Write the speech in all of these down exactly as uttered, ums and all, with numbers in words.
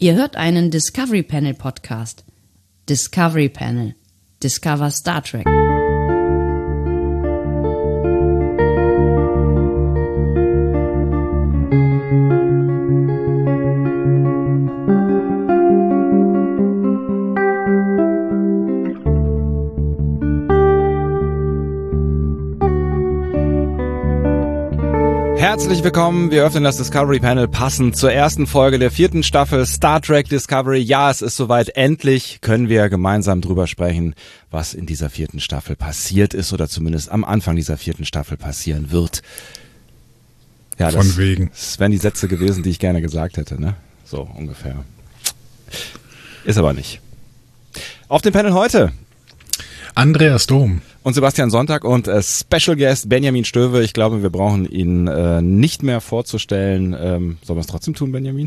Ihr hört einen Discovery Panel Podcast. Discovery Panel. Discover Star Trek. Herzlich willkommen, wir öffnen das Discovery Panel passend zur ersten Folge der vierten Staffel Star Trek Discovery. Ja, es ist soweit, endlich können wir gemeinsam drüber sprechen, was in dieser vierten Staffel passiert ist oder zumindest am Anfang dieser vierten Staffel passieren wird. Ja, Von das, wegen. Das wären die Sätze gewesen, die ich gerne gesagt hätte, ne? So ungefähr. Ist aber nicht. Auf dem Panel heute Andreas Dom und Sebastian Sonntag und äh, Special Guest Benjamin Stöwe. Ich glaube, wir brauchen ihn äh, nicht mehr vorzustellen. Ähm, sollen wir es trotzdem tun, Benjamin?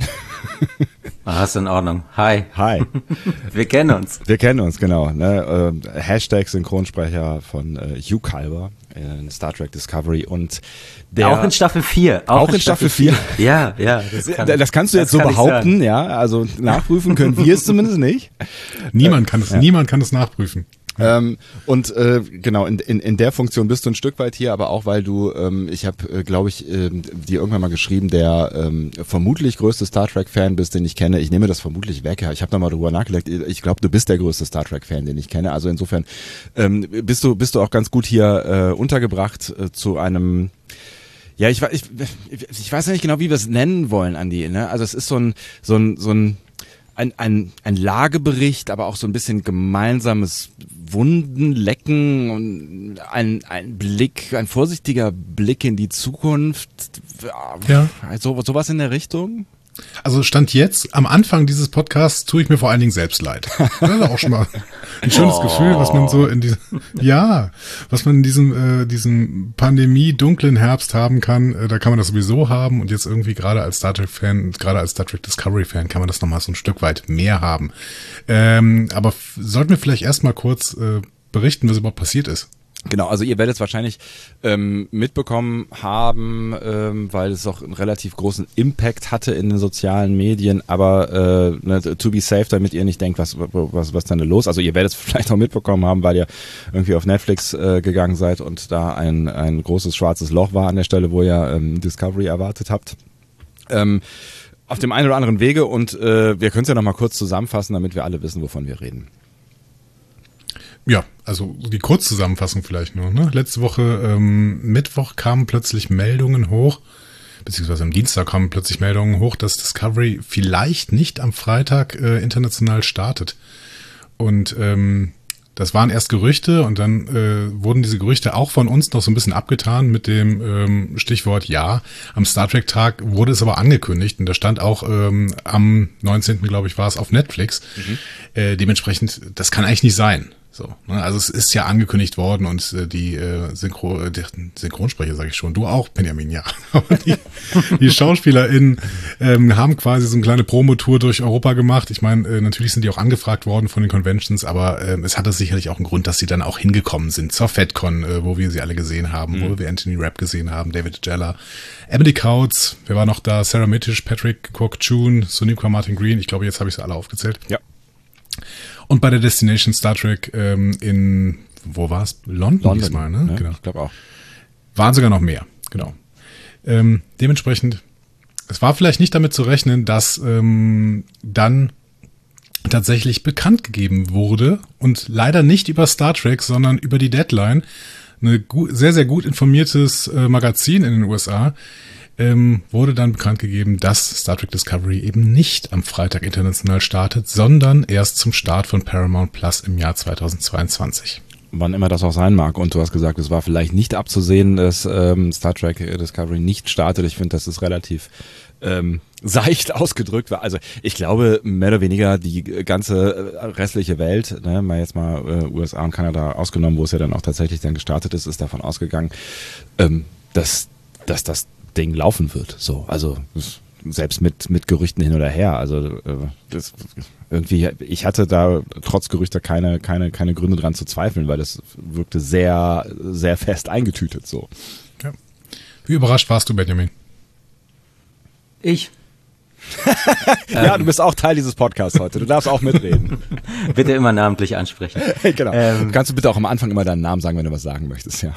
Ah, ist in Ordnung. Hi. Hi. Wir kennen uns. Wir kennen uns, genau. Ne? Äh, Hashtag Synchronsprecher von äh, Hugh Culber in Star Trek Discovery und der auch in Staffel vier. Auch, auch in Staffel vier. Ja, ja. Das, kann, das kannst du jetzt so behaupten, ja. Also nachprüfen können wir es zumindest nicht. Niemand kann es, ja. niemand kann es nachprüfen. Ähm, und äh, genau, in, in, in der Funktion bist du ein Stück weit hier, aber auch weil du, ähm, ich habe, äh, glaube ich, äh, dir irgendwann mal geschrieben, der ähm, vermutlich größte Star Trek-Fan bist, den ich kenne. Ich nehme das vermutlich weg. Ich habe da mal drüber nachgedacht. Ich glaube, du bist der größte Star Trek-Fan, den ich kenne. Also insofern ähm, bist du bist du auch ganz gut hier äh, untergebracht äh, zu einem. Ja, ich, ich, ich weiß nicht genau, wie wir es nennen wollen, Andi. Ne? Also es ist so ein so ein so ein Ein, ein, ein Lagebericht, aber auch so ein bisschen gemeinsames Wundenlecken und ein, ein Blick, ein vorsichtiger Blick in die Zukunft. Ja. So, sowas in der Richtung? Also Stand jetzt, am Anfang dieses Podcasts tue ich mir vor allen Dingen selbst leid. Das ist auch schon mal ein schönes oh. Gefühl, was man so in diesem, ja, was man in diesem, äh, diesem Pandemie-dunklen Herbst haben kann. Äh, da kann man das sowieso haben und jetzt irgendwie gerade als Star Trek-Fan, gerade als Star Trek Discovery-Fan kann man das nochmal so ein Stück weit mehr haben. Ähm, aber f- sollten wir vielleicht erstmal kurz äh, berichten, was überhaupt passiert ist. Genau, also ihr werdet es wahrscheinlich ähm, mitbekommen haben, ähm, weil es auch einen relativ großen Impact hatte in den sozialen Medien, aber äh, ne, to be safe, damit ihr nicht denkt, was was was denn da los? Also ihr werdet es vielleicht auch mitbekommen haben, weil ihr irgendwie auf Netflix äh, gegangen seid und da ein ein großes schwarzes Loch war an der Stelle, wo ihr ähm, Discovery erwartet habt. Ähm, auf dem einen oder anderen Wege und äh, wir können es ja nochmal kurz zusammenfassen, damit wir alle wissen, wovon wir reden. Ja, also die Kurzzusammenfassung vielleicht nur. Ne? Letzte Woche ähm, Mittwoch kamen plötzlich Meldungen hoch, beziehungsweise am Dienstag kamen plötzlich Meldungen hoch, dass Discovery vielleicht nicht am Freitag äh, international startet. Und ähm, das waren erst Gerüchte und dann äh, wurden diese Gerüchte auch von uns noch so ein bisschen abgetan mit dem ähm, Stichwort ja. Am Star Trek Tag wurde es aber angekündigt und da stand auch ähm, am neunzehnten glaube ich war es auf Netflix. Mhm. Äh, dementsprechend, das kann eigentlich nicht sein. So, ne? Also es ist ja angekündigt worden und äh, die äh, Synchro, äh, Synchronsprecher sage ich schon, du auch, Benjamin, ja. Aber die, die SchauspielerInnen ähm, haben quasi so eine kleine Promotour durch Europa gemacht. Ich meine, äh, natürlich sind die auch angefragt worden von den Conventions, aber äh, es hatte sicherlich auch einen Grund, dass sie dann auch hingekommen sind zur FedCon, äh, wo wir sie alle gesehen haben, mhm. wo wir Anthony Rapp gesehen haben, David Jella, Emily Kautz, wer war noch da, Sarah Mittisch, Patrick Kwok-Chun, Sonequa Martin Green, ich glaube, jetzt habe ich sie alle aufgezählt. Ja. Und bei der Destination Star Trek ähm, in, wo war es? London, London diesmal, ne? Ja, genau. Ich glaube auch. Waren sogar noch mehr, genau. Ähm, dementsprechend, es war vielleicht nicht damit zu rechnen, dass ähm, dann tatsächlich bekannt gegeben wurde und leider nicht über Star Trek, sondern über die Deadline, eine gu- sehr, sehr gut informiertes äh, Magazin in den U S A, Ähm, wurde dann bekannt gegeben, dass Star Trek Discovery eben nicht am Freitag international startet, sondern erst zum Start von Paramount Plus im Jahr zweitausendzweiundzwanzig. Wann immer das auch sein mag. Und du hast gesagt, es war vielleicht nicht abzusehen, dass ähm, Star Trek Discovery nicht startet. Ich finde, das ist relativ ähm, seicht ausgedrückt. Also ich glaube, mehr oder weniger die ganze restliche Welt, ne, mal jetzt mal äh, U S A und Kanada ausgenommen, wo es ja dann auch tatsächlich dann gestartet ist, ist davon ausgegangen, ähm, dass, dass das Ding laufen wird. So, also selbst mit mit Gerüchten hin oder her. Also äh, das, irgendwie, ich hatte da trotz Gerüchte keine keine keine Gründe dran zu zweifeln, weil das wirkte sehr sehr fest eingetütet so. Ja. Wie überrascht warst du, Benjamin? Ich. Ja, du bist auch Teil dieses Podcasts heute. Du darfst auch mitreden. Bitte immer namentlich ansprechen. Genau. Ähm, Kannst du bitte auch am Anfang immer deinen Namen sagen, wenn du was sagen möchtest, ja.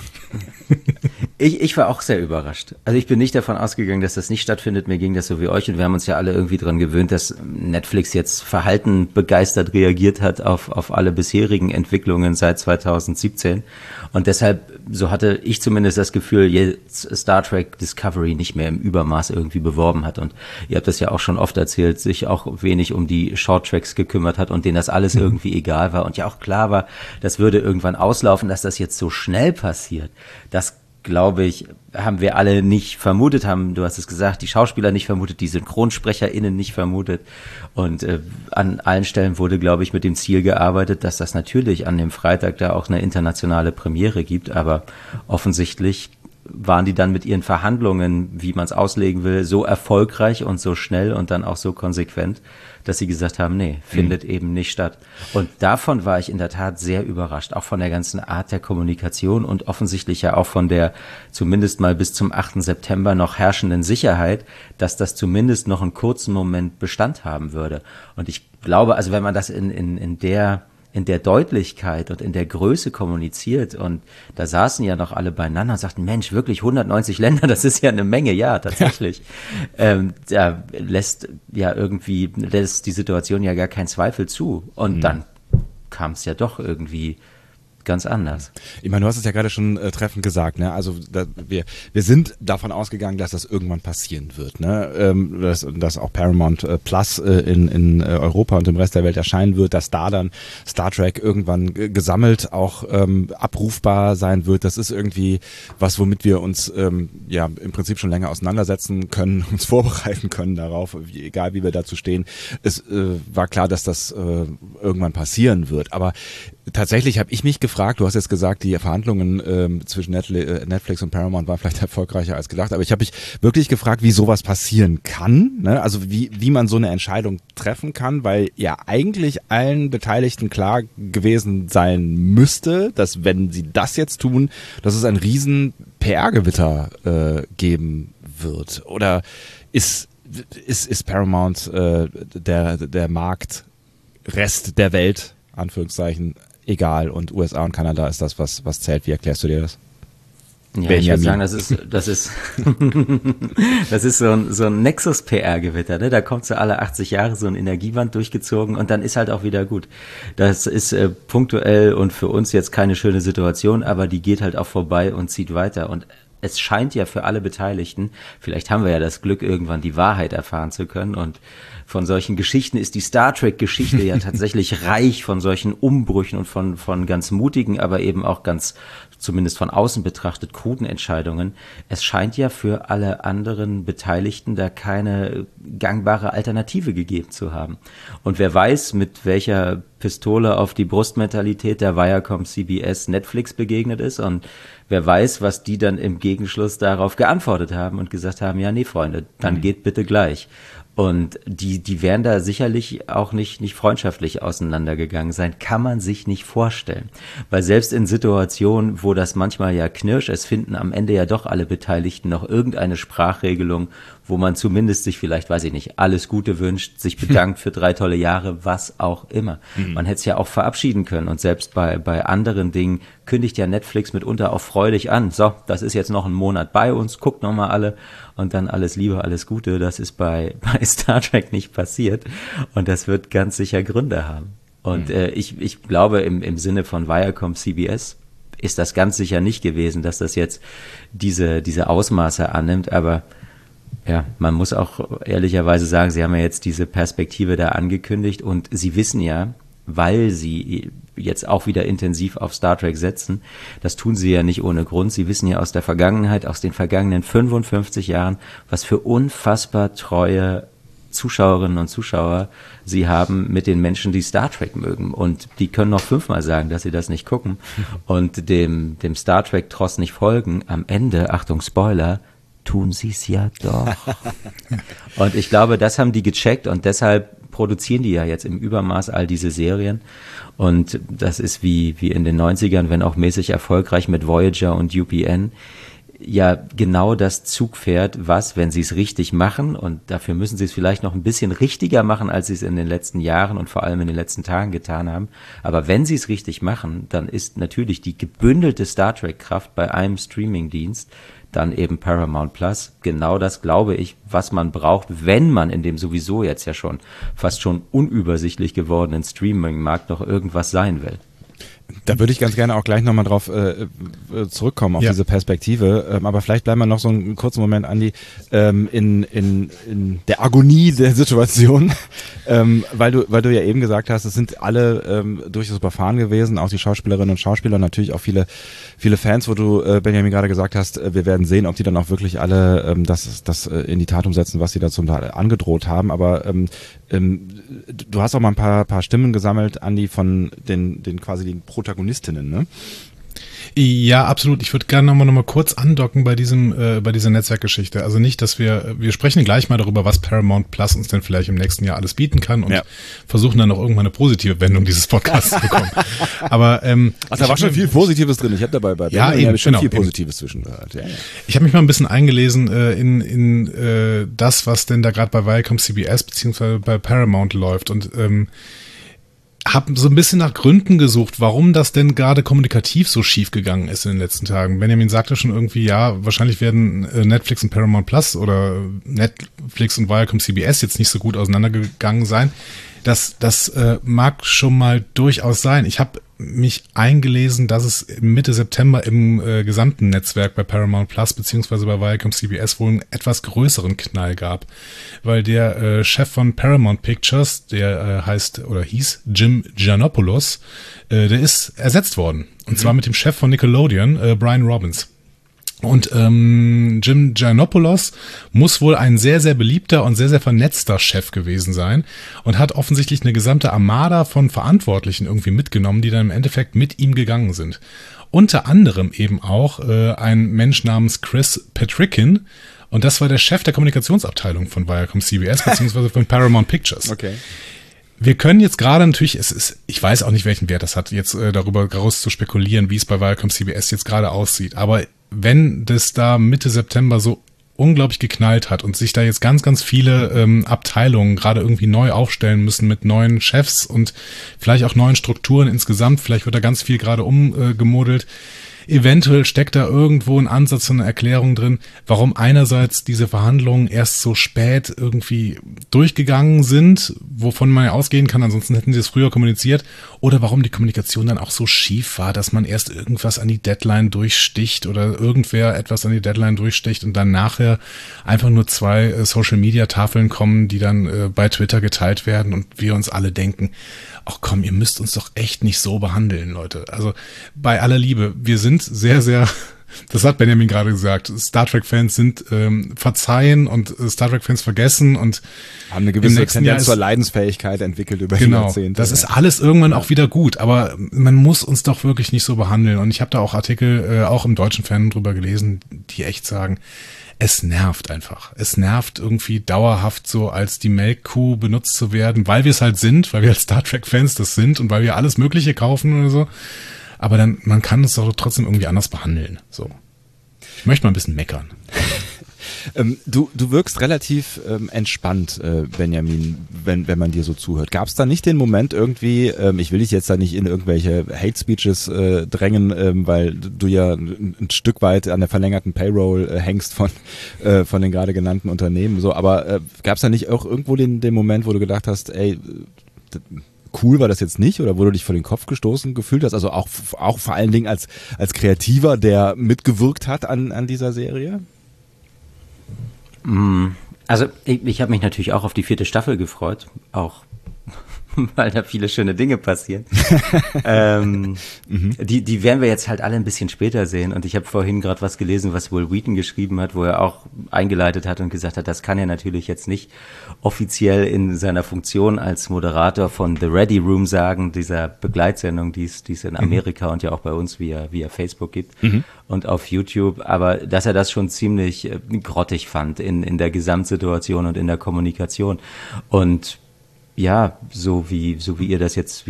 Ich, ich war auch sehr überrascht. Also ich bin nicht davon ausgegangen, dass das nicht stattfindet. Mir ging das so wie euch und wir haben uns ja alle irgendwie dran gewöhnt, dass Netflix jetzt verhalten begeistert reagiert hat auf, auf alle bisherigen Entwicklungen seit zweitausendsiebzehn. Und deshalb, so hatte ich zumindest das Gefühl, jetzt Star Trek Discovery nicht mehr im Übermaß irgendwie beworben hat. Und ihr habt das ja auch schon oft erzählt, sich auch wenig um die Shorttracks gekümmert hat und denen das alles irgendwie egal war. Und ja auch klar war, das würde irgendwann auslaufen, dass das jetzt so schnell passiert. Das glaube ich, haben wir alle nicht vermutet, haben, du hast es gesagt, die Schauspieler nicht vermutet, die SynchronsprecherInnen nicht vermutet und äh, an allen Stellen wurde, glaube ich, mit dem Ziel gearbeitet, dass das natürlich an dem Freitag da auch eine internationale Premiere gibt, aber offensichtlich waren die dann mit ihren Verhandlungen, wie man es auslegen will, so erfolgreich und so schnell und dann auch so konsequent, dass sie gesagt haben, nee, findet mhm. eben nicht statt. Und davon war ich in der Tat sehr überrascht, auch von der ganzen Art der Kommunikation und offensichtlich ja auch von der zumindest mal bis zum achten September noch herrschenden Sicherheit, dass das zumindest noch einen kurzen Moment Bestand haben würde. Und ich glaube, also wenn man das in, in, in der in der Deutlichkeit und in der Größe kommuniziert und da saßen ja noch alle beieinander und sagten, Mensch, wirklich hundertneunzig Länder, das ist ja eine Menge, ja, tatsächlich. Ja. Ähm, da lässt ja irgendwie, lässt die Situation ja gar keinen Zweifel zu und mhm. dann kam es ja doch irgendwie ganz anders. Ich meine, du hast es ja gerade schon äh, treffend gesagt, ne? Also da, wir wir sind davon ausgegangen, dass das irgendwann passieren wird, ne? Ähm, dass, dass auch Paramount äh, Plus äh, in in äh, Europa und im Rest der Welt erscheinen wird, dass da dann Star Trek irgendwann äh, gesammelt auch ähm, abrufbar sein wird. Das ist irgendwie was, womit wir uns ähm, ja im Prinzip schon länger auseinandersetzen können, uns vorbereiten können darauf, wie, egal wie wir dazu stehen. Es äh, war klar, dass das äh, irgendwann passieren wird, aber tatsächlich habe ich mich gefragt, du hast jetzt gesagt, die Verhandlungen ähm, zwischen Netflix und Paramount waren vielleicht erfolgreicher als gedacht, aber ich habe mich wirklich gefragt, wie sowas passieren kann, ne? Also wie wie man so eine Entscheidung treffen kann, weil ja eigentlich allen Beteiligten klar gewesen sein müsste, dass wenn sie das jetzt tun, dass es ein riesen P R-Gewitter äh, geben wird. Oder ist ist ist Paramount äh, der der Marktrest der Welt, Anführungszeichen, egal und U S A und Kanada ist das, was was zählt. Wie erklärst du dir das? Ja, ich würde sagen, das ist das ist das ist so ein so ein Nexus-P R-Gewitter, ne? Da kommt so alle achtzig Jahre so ein Energiewand durchgezogen und dann ist halt auch wieder gut. Das ist äh, punktuell und für uns jetzt keine schöne Situation, aber die geht halt auch vorbei und zieht weiter und es scheint ja für alle Beteiligten, vielleicht haben wir ja das Glück, irgendwann die Wahrheit erfahren zu können und von solchen Geschichten ist die Star Trek-Geschichte ja tatsächlich reich von solchen Umbrüchen und von von ganz mutigen, aber eben auch ganz, zumindest von außen betrachtet, kruden Entscheidungen. Es scheint ja für alle anderen Beteiligten da keine gangbare Alternative gegeben zu haben. Und wer weiß, mit welcher Pistole auf die Brustmentalität der Viacom, C B S, Netflix begegnet ist und wer weiß, was die dann im Gegenschluss darauf geantwortet haben und gesagt haben, ja, nee, Freunde, dann mhm. geht bitte gleich. Und die, die wären da sicherlich auch nicht, nicht freundschaftlich auseinandergegangen sein, kann man sich nicht vorstellen. Weil selbst in Situationen, wo das manchmal ja knirscht, es finden am Ende ja doch alle Beteiligten noch irgendeine Sprachregelung, wo man zumindest sich vielleicht, weiß ich nicht, alles Gute wünscht, sich bedankt für drei tolle Jahre, was auch immer. Mhm. Man hätte es ja auch verabschieden können und selbst bei, bei anderen Dingen kündigt ja Netflix mitunter auch freudig an. So, das ist jetzt noch ein Monat bei uns, guckt nochmal alle und dann alles Liebe, alles Gute. Das ist bei, bei Star Trek nicht passiert und das wird ganz sicher Gründe haben. Und mhm. äh, ich, ich glaube im, im Sinne von Viacom C B S ist das ganz sicher nicht gewesen, dass das jetzt diese, diese Ausmaße annimmt, aber ja, man muss auch ehrlicherweise sagen, sie haben ja jetzt diese Perspektive da angekündigt und sie wissen ja, weil sie jetzt auch wieder intensiv auf Star Trek setzen, das tun sie ja nicht ohne Grund, sie wissen ja aus der Vergangenheit, aus den vergangenen fünfundfünfzig Jahren, was für unfassbar treue Zuschauerinnen und Zuschauer sie haben mit den Menschen, die Star Trek mögen und die können noch fünfmal sagen, dass sie das nicht gucken und dem, dem Star Trek-Tross nicht folgen, am Ende, Achtung Spoiler, tun sie es ja doch. Und ich glaube, das haben die gecheckt und deshalb produzieren die ja jetzt im Übermaß all diese Serien. Und das ist wie, wie in den neunzigern, wenn auch mäßig erfolgreich mit Voyager und U P N. ja genau das Zugpferd, was, wenn sie es richtig machen, und dafür müssen sie es vielleicht noch ein bisschen richtiger machen, als sie es in den letzten Jahren und vor allem in den letzten Tagen getan haben, aber wenn sie es richtig machen, dann ist natürlich die gebündelte Star Trek-Kraft bei einem Streaming-Dienst dann eben Paramount Plus genau das, glaube ich, was man braucht, wenn man in dem sowieso jetzt ja schon fast schon unübersichtlich gewordenen Streaming-Markt noch irgendwas sein will. Da würde ich ganz gerne auch gleich nochmal drauf äh, zurückkommen, auf ja. diese Perspektive. Ähm, aber vielleicht bleiben wir noch so einen kurzen Moment, Andi, ähm, in, in, in der Agonie der Situation, ähm, weil du weil du ja eben gesagt hast, es sind alle ähm, durchaus überfahren gewesen, auch die Schauspielerinnen und Schauspieler, natürlich auch viele viele Fans, wo du, äh, Benjamin, gerade gesagt hast, äh, wir werden sehen, ob die dann auch wirklich alle ähm, das, das äh, in die Tat umsetzen, was sie da zum Teil angedroht haben. Aber ähm, ähm, du hast auch mal ein paar, paar Stimmen gesammelt, Andi, von den, den quasi den Protagonistinnen, ne? Ja, absolut. Ich würde gerne nochmal noch mal kurz andocken bei diesem, äh, bei dieser Netzwerkgeschichte. Also nicht, dass wir, wir sprechen gleich mal darüber, was Paramount Plus uns denn vielleicht im nächsten Jahr alles bieten kann und ja. versuchen dann auch irgendwann eine positive Wendung dieses Podcasts zu bekommen. Aber ähm, Ach, da war schon viel Positives drin. Ich habe dabei bei ja, eben, schon genau, viel Positives zwischengehört. Ja, ja. Ich habe mich mal ein bisschen eingelesen äh, in in äh, das, was denn da gerade bei Viacom C B S beziehungsweise bei Paramount läuft und ähm, habe so ein bisschen nach Gründen gesucht, warum das denn gerade kommunikativ so schief gegangen ist in den letzten Tagen. Benjamin sagte schon irgendwie, ja, wahrscheinlich werden Netflix und Paramount Plus oder Netflix und Viacom C B S jetzt nicht so gut auseinandergegangen sein. Das, das äh, mag schon mal durchaus sein. Ich habe mich eingelesen, dass es Mitte September im äh, gesamten Netzwerk bei Paramount Plus beziehungsweise bei Viacom C B S wohl einen etwas größeren Knall gab, weil der äh, Chef von Paramount Pictures, der äh, heißt oder hieß Jim Giannopoulos, äh, der ist ersetzt worden. Und mhm. zwar mit dem Chef von Nickelodeon, äh, Brian Robbins. Und ähm, Jim Giannopoulos muss wohl ein sehr, sehr beliebter und sehr, sehr vernetzter Chef gewesen sein und hat offensichtlich eine gesamte Armada von Verantwortlichen irgendwie mitgenommen, die dann im Endeffekt mit ihm gegangen sind. Unter anderem eben auch äh, ein Mensch namens Chris Petrickin, und das war der Chef der Kommunikationsabteilung von Viacom C B S beziehungsweise von Paramount Pictures. Okay. Wir können jetzt gerade natürlich, es ist, ich weiß auch nicht, welchen Wert das hat, jetzt äh, darüber raus zu spekulieren, wie es bei Viacom C B S jetzt gerade aussieht, aber wenn das da Mitte September so unglaublich geknallt hat und sich da jetzt ganz, ganz viele ähm, Abteilungen gerade irgendwie neu aufstellen müssen mit neuen Chefs und vielleicht auch neuen Strukturen insgesamt, vielleicht wird da ganz viel gerade umgemodelt, äh, eventuell steckt da irgendwo ein Ansatz und eine Erklärung drin, warum einerseits diese Verhandlungen erst so spät irgendwie durchgegangen sind, wovon man ja ausgehen kann, ansonsten hätten sie es früher kommuniziert, oder warum die Kommunikation dann auch so schief war, dass man erst irgendwas an die Deadline durchsticht oder irgendwer etwas an die Deadline durchsticht und dann nachher einfach nur zwei äh, Social-Media-Tafeln kommen, die dann äh, bei Twitter geteilt werden und wir uns alle denken, ach komm, ihr müsst uns doch echt nicht so behandeln, Leute. Also bei aller Liebe, wir sind sehr, sehr, das hat Benjamin gerade gesagt, Star Trek-Fans sind ähm, verzeihen und äh, Star Trek-Fans vergessen und haben eine gewisse Tendenz zur Leidensfähigkeit entwickelt über genau, die Jahrzehnte. Das ist alles irgendwann auch wieder gut, aber man muss uns doch wirklich nicht so behandeln. Und ich habe da auch Artikel, äh, auch im deutschen Fan drüber gelesen, die echt sagen, es nervt einfach. Es nervt irgendwie dauerhaft so als die Melkkuh benutzt zu werden, weil wir es halt sind, weil wir als Star Trek-Fans das sind und weil wir alles Mögliche kaufen oder so. Aber dann, man kann es doch trotzdem irgendwie anders behandeln. So. Ich möchte mal ein bisschen meckern. ähm, du, du wirkst relativ ähm, entspannt, äh, Benjamin, wenn, wenn man dir so zuhört. Gab es da nicht den Moment irgendwie, ähm, ich will dich jetzt da nicht in irgendwelche Hate-Speeches äh, drängen, ähm, weil du ja ein, ein Stück weit an der verlängerten Payroll äh, hängst von, äh, von den gerade genannten Unternehmen, so, aber äh, gab es da nicht auch irgendwo den, den Moment, wo du gedacht hast, ey, cool war das jetzt nicht, oder wo du dich vor den Kopf gestoßen gefühlt hast, also auch, auch vor allen Dingen als, als Kreativer, der mitgewirkt hat an, an dieser Serie? Also ich, ich habe mich natürlich auch auf die vierte Staffel gefreut, auch weil da viele schöne Dinge passieren. ähm, mhm. die, die werden wir jetzt halt alle ein bisschen später sehen. Und ich habe vorhin gerade was gelesen, was Will Wheaton geschrieben hat, wo er auch eingeleitet hat und gesagt hat, das kann er natürlich jetzt nicht offiziell in seiner Funktion als Moderator von The Ready Room sagen, dieser Begleitsendung, die es die es in Amerika mhm. und ja auch bei uns via, via Facebook gibt mhm. und auf YouTube. Aber dass er das schon ziemlich äh, grottig fand in, in der Gesamtsituation und in der Kommunikation. Und ja, so wie so wie ihr das jetzt jetzt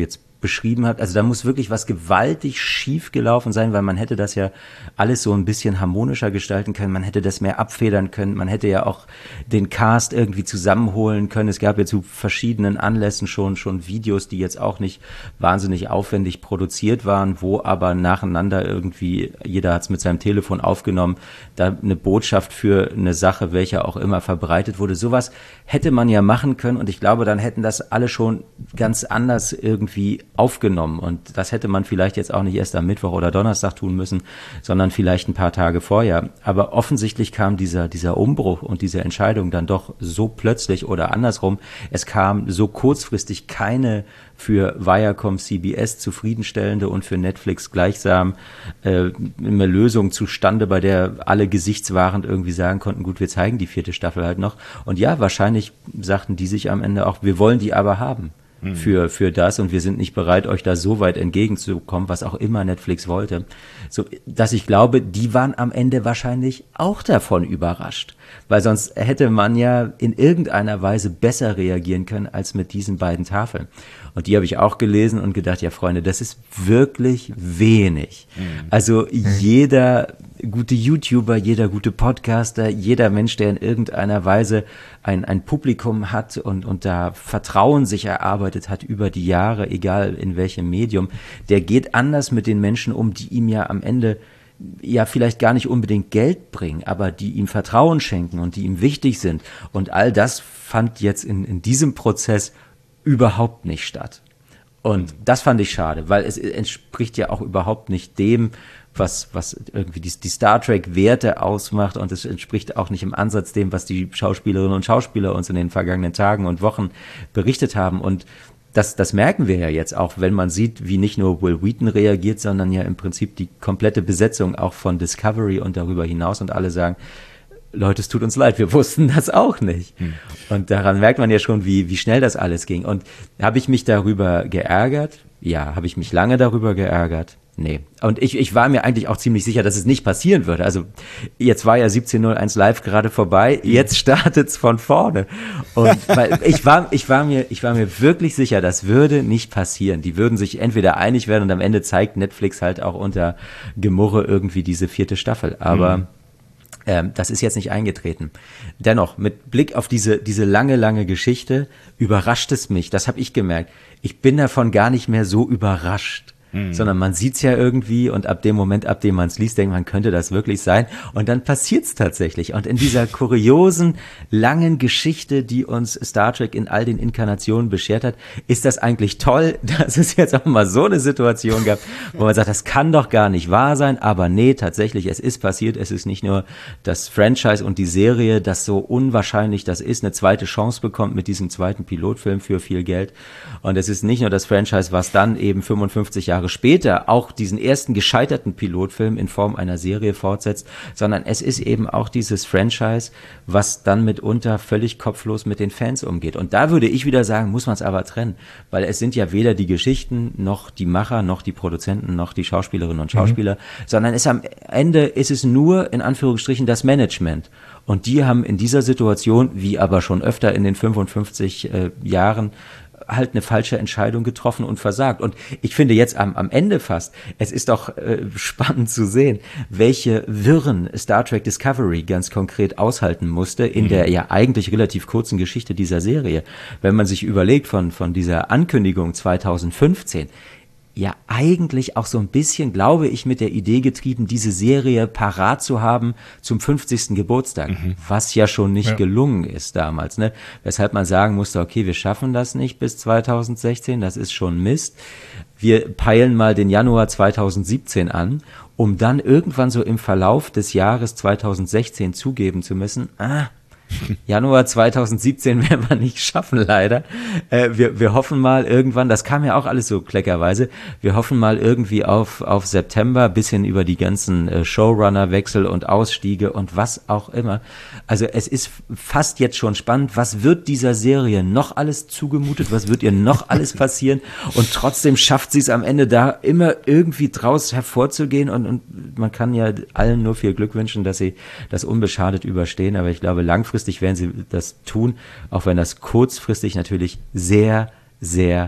beschrieben habt. Also da muss wirklich was gewaltig schief gelaufen sein, weil man hätte das ja alles so ein bisschen harmonischer gestalten können. Man hätte das mehr abfedern können. Man hätte ja auch den Cast irgendwie zusammenholen können. Es gab ja zu verschiedenen Anlässen schon, schon Videos, die jetzt auch nicht wahnsinnig aufwendig produziert waren, wo aber nacheinander irgendwie, jeder hat es mit seinem Telefon aufgenommen, da eine Botschaft für eine Sache, welche auch immer verbreitet wurde. Sowas hätte man ja machen können und ich glaube, dann hätten das alle schon ganz anders irgendwie aufgenommen und das hätte man vielleicht jetzt auch nicht erst am Mittwoch oder Donnerstag tun müssen, sondern vielleicht ein paar Tage vorher. Aber offensichtlich kam dieser, dieser Umbruch und diese Entscheidung dann doch so plötzlich oder andersrum. Es kam so kurzfristig keine für Viacom, C B S zufriedenstellende und für Netflix gleichsam äh, eine Lösung zustande, bei der alle gesichtswahrend irgendwie sagen konnten, gut, wir zeigen die vierte Staffel halt noch. Und ja, wahrscheinlich sagten die sich am Ende auch, wir wollen die aber haben mhm. für, für das und wir sind nicht bereit, euch da so weit entgegenzukommen, was auch immer Netflix wollte. So, dass ich glaube, die waren am Ende wahrscheinlich auch davon überrascht. Weil sonst hätte man ja in irgendeiner Weise besser reagieren können als mit diesen beiden Tafeln. Und die habe ich auch gelesen und gedacht, ja Freunde, das ist wirklich wenig. Mhm. Also jeder gute YouTuber, jeder gute Podcaster, jeder Mensch, der in irgendeiner Weise ein, ein Publikum hat und, und da Vertrauen sich erarbeitet hat über die Jahre, egal in welchem Medium, der geht anders mit den Menschen um, die ihm ja am Ende ja vielleicht gar nicht unbedingt Geld bringen, aber die ihm Vertrauen schenken und die ihm wichtig sind. Und all das fand jetzt in, in diesem Prozess überhaupt nicht statt. Und das fand ich schade, weil es entspricht ja auch überhaupt nicht dem, was, was irgendwie die, die Star Trek-Werte ausmacht und es entspricht auch nicht im Ansatz dem, was die Schauspielerinnen und Schauspieler uns in den vergangenen Tagen und Wochen berichtet haben. Und Das, das merken wir ja jetzt auch, wenn man sieht, wie nicht nur Will Wheaton reagiert, sondern ja im Prinzip die komplette Besetzung auch von Discovery und darüber hinaus und alle sagen, Leute, es tut uns leid, wir wussten das auch nicht. Hm. Und daran merkt man ja schon, wie, wie schnell das alles ging. Und habe ich mich darüber geärgert? Ja. Habe ich mich lange darüber geärgert? Nee. Und ich, ich war mir eigentlich auch ziemlich sicher, dass es nicht passieren würde. Also jetzt war ja siebzehn null eins live gerade vorbei, jetzt startet's von vorne. Und weil ich war, ich war mir, ich war mir wirklich sicher, das würde nicht passieren. Die würden sich entweder einig werden und am Ende zeigt Netflix halt auch unter Gemurre irgendwie diese vierte Staffel. Aber mhm. ähm, das ist jetzt nicht eingetreten. Dennoch, mit Blick auf diese, diese lange, lange Geschichte überrascht es mich. Das habe ich gemerkt. Ich bin davon gar nicht mehr so überrascht. Mhm. Sondern man sieht's ja irgendwie und ab dem Moment, ab dem man es liest, denkt man, könnte das wirklich sein? Und dann passiert's tatsächlich. Und in dieser kuriosen, langen Geschichte, die uns Star Trek in all den Inkarnationen beschert hat, ist das eigentlich toll, dass es jetzt auch mal so eine Situation gab, wo man sagt, das kann doch gar nicht wahr sein, aber nee, tatsächlich, es ist passiert. Es ist nicht nur das Franchise und die Serie, das so unwahrscheinlich das ist, eine zweite Chance bekommt mit diesem zweiten Pilotfilm für viel Geld. Und es ist nicht nur das Franchise, was dann eben fünfundfünfzig Jahre später auch diesen ersten gescheiterten Pilotfilm in Form einer Serie fortsetzt, sondern es ist eben auch dieses Franchise, was dann mitunter völlig kopflos mit den Fans umgeht. Und da würde ich wieder sagen, muss man es aber trennen, weil es sind ja weder die Geschichten, noch die Macher, noch die Produzenten, noch die Schauspielerinnen und Schauspieler, mhm. sondern es am Ende ist es nur in Anführungsstrichen das Management. Und die haben in dieser Situation, wie aber schon öfter in den fünfundfünfzig äh, Jahren, halt eine falsche Entscheidung getroffen und versagt. Und ich finde jetzt am, am Ende fast, es ist doch äh, spannend zu sehen, welche Wirren Star Trek Discovery ganz konkret aushalten musste in mhm. der ja eigentlich relativ kurzen Geschichte dieser Serie. Wenn man sich überlegt von, von dieser Ankündigung zweitausendfünfzehn, ja eigentlich auch so ein bisschen, glaube ich, mit der Idee getrieben, diese Serie parat zu haben zum fünfzigsten Geburtstag, mhm. was ja schon nicht ja. gelungen ist damals, ne? Weshalb man sagen musste, okay, wir schaffen das nicht bis zweitausendsechzehn, das ist schon Mist. Wir peilen mal den Januar zweitausendsiebzehn an, um dann irgendwann so im Verlauf des Jahres zweitausendsechzehn zugeben zu müssen, ah, Januar zweitausendsiebzehn werden wir nicht schaffen, leider. Äh, wir, wir hoffen mal irgendwann, das kam ja auch alles so kleckerweise, wir hoffen mal irgendwie auf, auf September, bis hin über die ganzen äh, Showrunner-Wechsel und Ausstiege und was auch immer. Also es ist fast jetzt schon spannend, was wird dieser Serie noch alles zugemutet, was wird ihr noch alles passieren und trotzdem schafft sie es am Ende da immer irgendwie draus hervorzugehen und, und man kann ja allen nur viel Glück wünschen, dass sie das unbeschadet überstehen, aber ich glaube langfristig werden sie das tun, auch wenn das kurzfristig natürlich sehr, sehr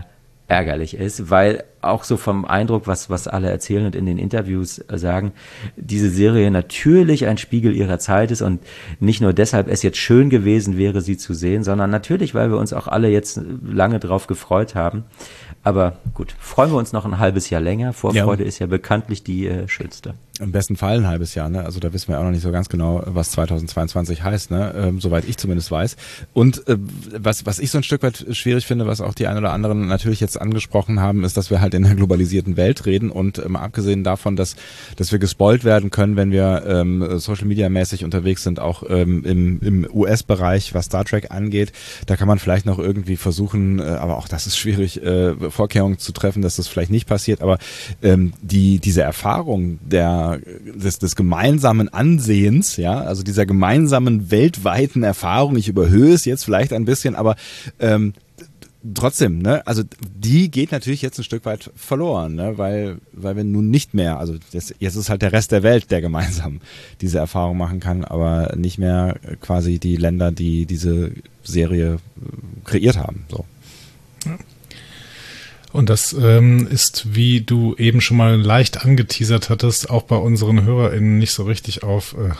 ärgerlich ist, weil auch so vom Eindruck, was, was alle erzählen und in den Interviews sagen, diese Serie natürlich ein Spiegel ihrer Zeit ist und nicht nur deshalb es jetzt schön gewesen wäre, sie zu sehen, sondern natürlich, weil wir uns auch alle jetzt lange drauf gefreut haben. Aber gut, freuen wir uns noch ein halbes Jahr länger. Vorfreude ja. ist ja bekanntlich die äh, schönste. Im besten Fall ein halbes Jahr, ne? Also da wissen wir auch noch nicht so ganz genau, was zweitausendzweiundzwanzig heißt, ne? Ähm, soweit ich zumindest weiß. Und äh, was was ich so ein Stück weit schwierig finde, was auch die ein oder anderen natürlich jetzt angesprochen haben, ist, dass wir halt in einer globalisierten Welt reden und äh, mal abgesehen davon, dass dass wir gespoilt werden können, wenn wir ähm, Social Media mäßig unterwegs sind, auch ähm, im im U S-Bereich, was Star Trek angeht, da kann man vielleicht noch irgendwie versuchen, äh, aber auch das ist schwierig, äh, Vorkehrungen zu treffen, dass das vielleicht nicht passiert, aber ähm, die diese Erfahrung der des, des gemeinsamen Ansehens, ja, also dieser gemeinsamen weltweiten Erfahrung, ich überhöhe es jetzt vielleicht ein bisschen, aber ähm, trotzdem, ne, also die geht natürlich jetzt ein Stück weit verloren, ne, weil weil wir nun nicht mehr, also das, jetzt ist halt der Rest der Welt, der gemeinsam diese Erfahrung machen kann, aber nicht mehr quasi die Länder, die diese Serie kreiert haben, so. Ja. Und das ähm, ist, wie du eben schon mal leicht angeteasert hattest, auch bei unseren HörerInnen nicht so richtig auf äh,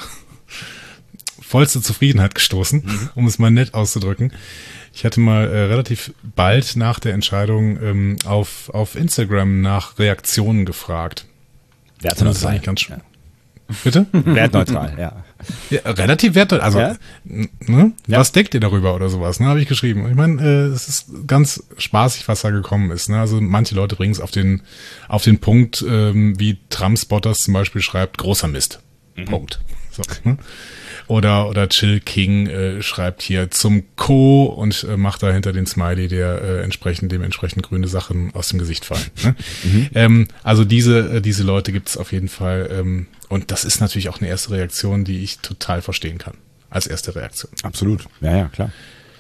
vollste Zufriedenheit gestoßen, mhm. um es mal nett auszudrücken. Ich hatte mal äh, relativ bald nach der Entscheidung ähm, auf, auf Instagram nach Reaktionen gefragt. Wertneutral. Das ist eigentlich ganz schön. Ja. Bitte? Wertneutral, ja. Ja, relativ wertneutral. Also, ja? ne? Ja. Was denkt ihr darüber oder sowas? Ne, habe ich geschrieben. Ich meine, äh, es ist ganz spaßig, was da gekommen ist. Ne? Also manche Leute bringen es auf den auf den Punkt, ähm, wie Trumpspotters zum Beispiel schreibt, großer Mist. Mhm. Punkt. So, ne? Oder oder Chill King äh, schreibt hier zum Co. und äh, macht dahinter den Smiley, der äh, entsprechend dementsprechend grüne Sachen aus dem Gesicht fallen. Ne? Mhm. Ähm, also diese äh, diese Leute gibt es auf jeden Fall. Ähm, und das ist natürlich auch eine erste Reaktion, die ich total verstehen kann. Als erste Reaktion. Absolut. Ja, ja, klar.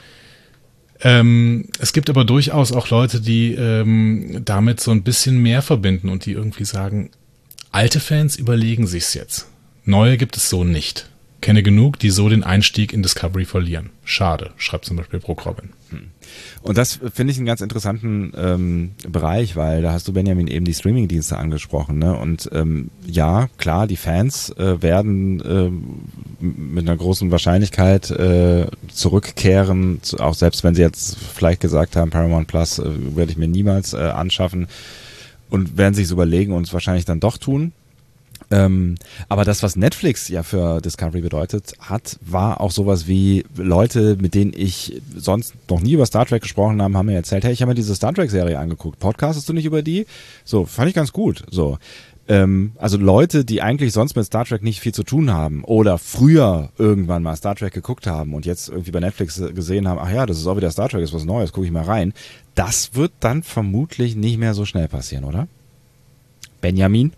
Ähm, es gibt aber durchaus auch Leute, die ähm, damit so ein bisschen mehr verbinden und die irgendwie sagen, alte Fans überlegen sich's jetzt. Neue gibt es so nicht. Kenne genug, die so den Einstieg in Discovery verlieren. Schade, schreibt zum Beispiel Brooke Robin. Und das finde ich einen ganz interessanten ähm, Bereich, weil da hast du, Benjamin, eben die Streaming-Dienste angesprochen, ne? Und ähm, ja, klar, die Fans äh, werden äh, mit einer großen Wahrscheinlichkeit äh, zurückkehren, zu, auch selbst wenn sie jetzt vielleicht gesagt haben, Paramount Plus äh, werde ich mir niemals äh, anschaffen, und werden sich überlegen und es wahrscheinlich dann doch tun. Ähm, aber das, was Netflix ja für Discovery bedeutet hat, war auch sowas wie Leute, mit denen ich sonst noch nie über Star Trek gesprochen habe, haben mir erzählt, hey, ich habe mir diese Star Trek Serie angeguckt. Podcastest du nicht über die? So, fand ich ganz gut. So, ähm, also Leute, die eigentlich sonst mit Star Trek nicht viel zu tun haben oder früher irgendwann mal Star Trek geguckt haben und jetzt irgendwie bei Netflix gesehen haben, ach ja, das ist auch wieder Star Trek, ist was Neues, gucke ich mal rein. Das wird dann vermutlich nicht mehr so schnell passieren, oder? Benjamin?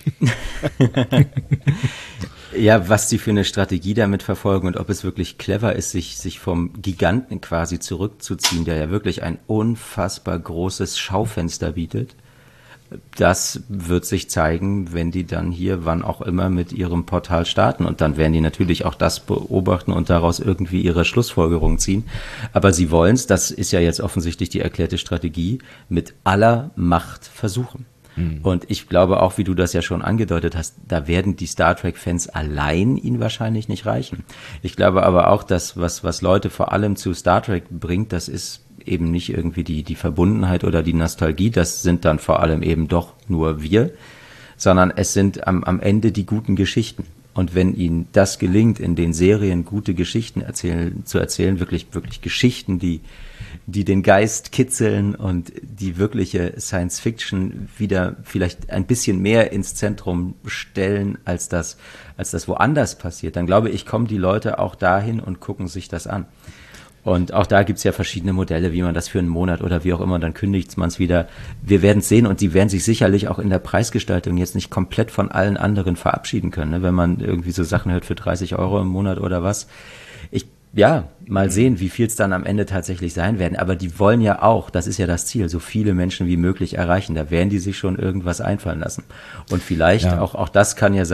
Ja, was die für eine Strategie damit verfolgen und ob es wirklich clever ist, sich, sich vom Giganten quasi zurückzuziehen, der ja wirklich ein unfassbar großes Schaufenster bietet, das wird sich zeigen, wenn die dann hier, wann auch immer, mit ihrem Portal starten. Und dann werden die natürlich auch das beobachten und daraus irgendwie ihre Schlussfolgerungen ziehen. Aber sie wollen es, das ist ja jetzt offensichtlich die erklärte Strategie, mit aller Macht versuchen. Und ich glaube auch, wie du das ja schon angedeutet hast, da werden die Star Trek-Fans allein ihn wahrscheinlich nicht reichen. Ich glaube aber auch, dass was, was Leute vor allem zu Star Trek bringt, das ist eben nicht irgendwie die, die Verbundenheit oder die Nostalgie, das sind dann vor allem eben doch nur wir, sondern es sind am, am Ende die guten Geschichten. Und wenn ihnen das gelingt, in den Serien gute Geschichten erzählen, zu erzählen, wirklich, wirklich Geschichten, die, die den Geist kitzeln und die wirkliche Science Fiction wieder vielleicht ein bisschen mehr ins Zentrum stellen, als das, als das woanders passiert, dann glaube ich, kommen die Leute auch dahin und gucken sich das an. Und auch da gibt's ja verschiedene Modelle, wie man das für einen Monat oder wie auch immer, dann kündigt man es wieder. Wir werden es sehen und die werden sich sicherlich auch in der Preisgestaltung jetzt nicht komplett von allen anderen verabschieden können, ne? Wenn man irgendwie so Sachen hört für dreißig Euro im Monat oder was. Ich, ja, mal sehen, wie viel es dann am Ende tatsächlich sein werden. Aber die wollen ja auch, das ist ja das Ziel, so viele Menschen wie möglich erreichen. Da werden die sich schon irgendwas einfallen lassen. Und vielleicht, ja. auch, auch das kann ja sein,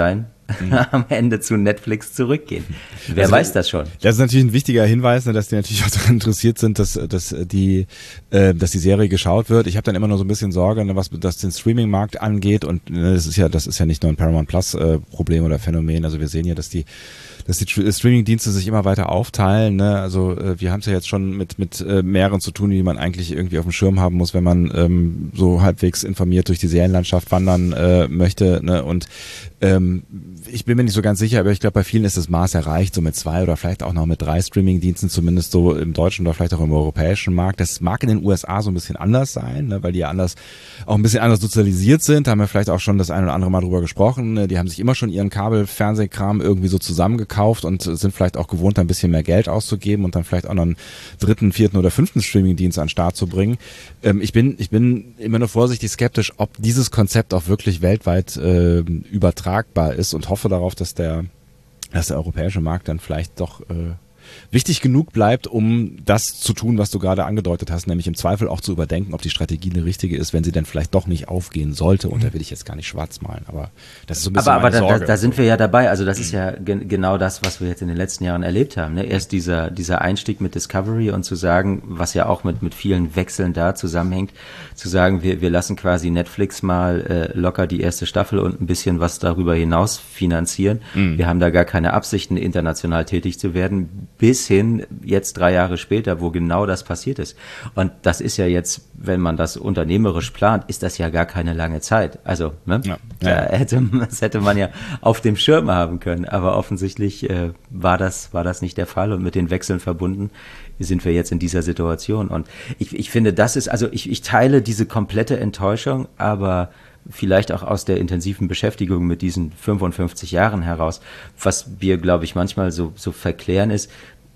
mhm. am Ende zu Netflix zurückgehen. Wer also, weiß das schon? Das ist natürlich ein wichtiger Hinweis, ne, dass die natürlich auch daran interessiert sind, dass, dass, die, äh, dass die Serie geschaut wird. Ich habe dann immer nur so ein bisschen Sorge, ne, was das den Streaming-Markt angeht. Und ne, das ist ja, das ist ja nicht nur ein Paramount Plus äh, Problem oder Phänomen. Also wir sehen ja, dass die dass die Streaming-Dienste sich immer weiter aufteilen. Ne? Also äh, wir haben es ja jetzt schon mit mit äh, mehreren zu tun, die man eigentlich irgendwie auf dem Schirm haben muss, wenn man ähm, so halbwegs informiert durch die Serienlandschaft wandern äh, möchte. Ne? Und ähm, ich bin mir nicht so ganz sicher, aber ich glaube, bei vielen ist das Maß erreicht, so mit zwei oder vielleicht auch noch mit drei Streaming-Diensten, zumindest so im deutschen oder vielleicht auch im europäischen Markt. Das mag in den U S A so ein bisschen anders sein, ne? Weil die ja anders, auch ein bisschen anders sozialisiert sind. Da haben wir vielleicht auch schon das ein oder andere Mal drüber gesprochen. Ne? Die haben sich immer schon ihren Kabelfernsehkram irgendwie so zusammengekauft und sind vielleicht auch gewohnt, ein bisschen mehr Geld auszugeben und dann vielleicht auch noch einen dritten, vierten oder fünften Streaming-Dienst an den Start zu bringen. Ähm, ich bin, ich bin immer nur vorsichtig skeptisch, ob dieses Konzept auch wirklich weltweit äh, übertragbar ist und hoffe darauf, dass der, dass der europäische Markt dann vielleicht doch äh, wichtig genug bleibt, um das zu tun, was du gerade angedeutet hast, nämlich im Zweifel auch zu überdenken, ob die Strategie eine richtige ist, wenn sie denn vielleicht doch nicht aufgehen sollte. Und da will ich jetzt gar nicht schwarz malen, aber das ist so ein bisschen aber, meine aber Sorge. Da, da sind wir ja dabei. Also das ist ja gen- genau das, was wir jetzt in den letzten Jahren erlebt haben. Ne? Erst dieser dieser Einstieg mit Discovery und zu sagen, was ja auch mit mit vielen Wechseln da zusammenhängt, zu sagen, wir wir lassen quasi Netflix mal äh, locker die erste Staffel und ein bisschen was darüber hinaus finanzieren. Mhm. Wir haben da gar keine Absichten, international tätig zu werden, bis hin jetzt drei Jahre später, wo genau das passiert ist. Und das ist ja jetzt, wenn man das unternehmerisch plant, ist das ja gar keine lange Zeit. Also, ne? Ja. Ja. Da hätte, das hätte man ja auf dem Schirm haben können. Aber offensichtlich äh, war das, war das nicht der Fall. Und mit den Wechseln verbunden sind wir jetzt in dieser Situation. Und ich, ich finde, das ist, also ich, ich teile diese komplette Enttäuschung, aber vielleicht auch aus der intensiven Beschäftigung mit diesen fünfundfünfzig Jahren heraus. Was wir, glaube ich, manchmal so, so verklären ist,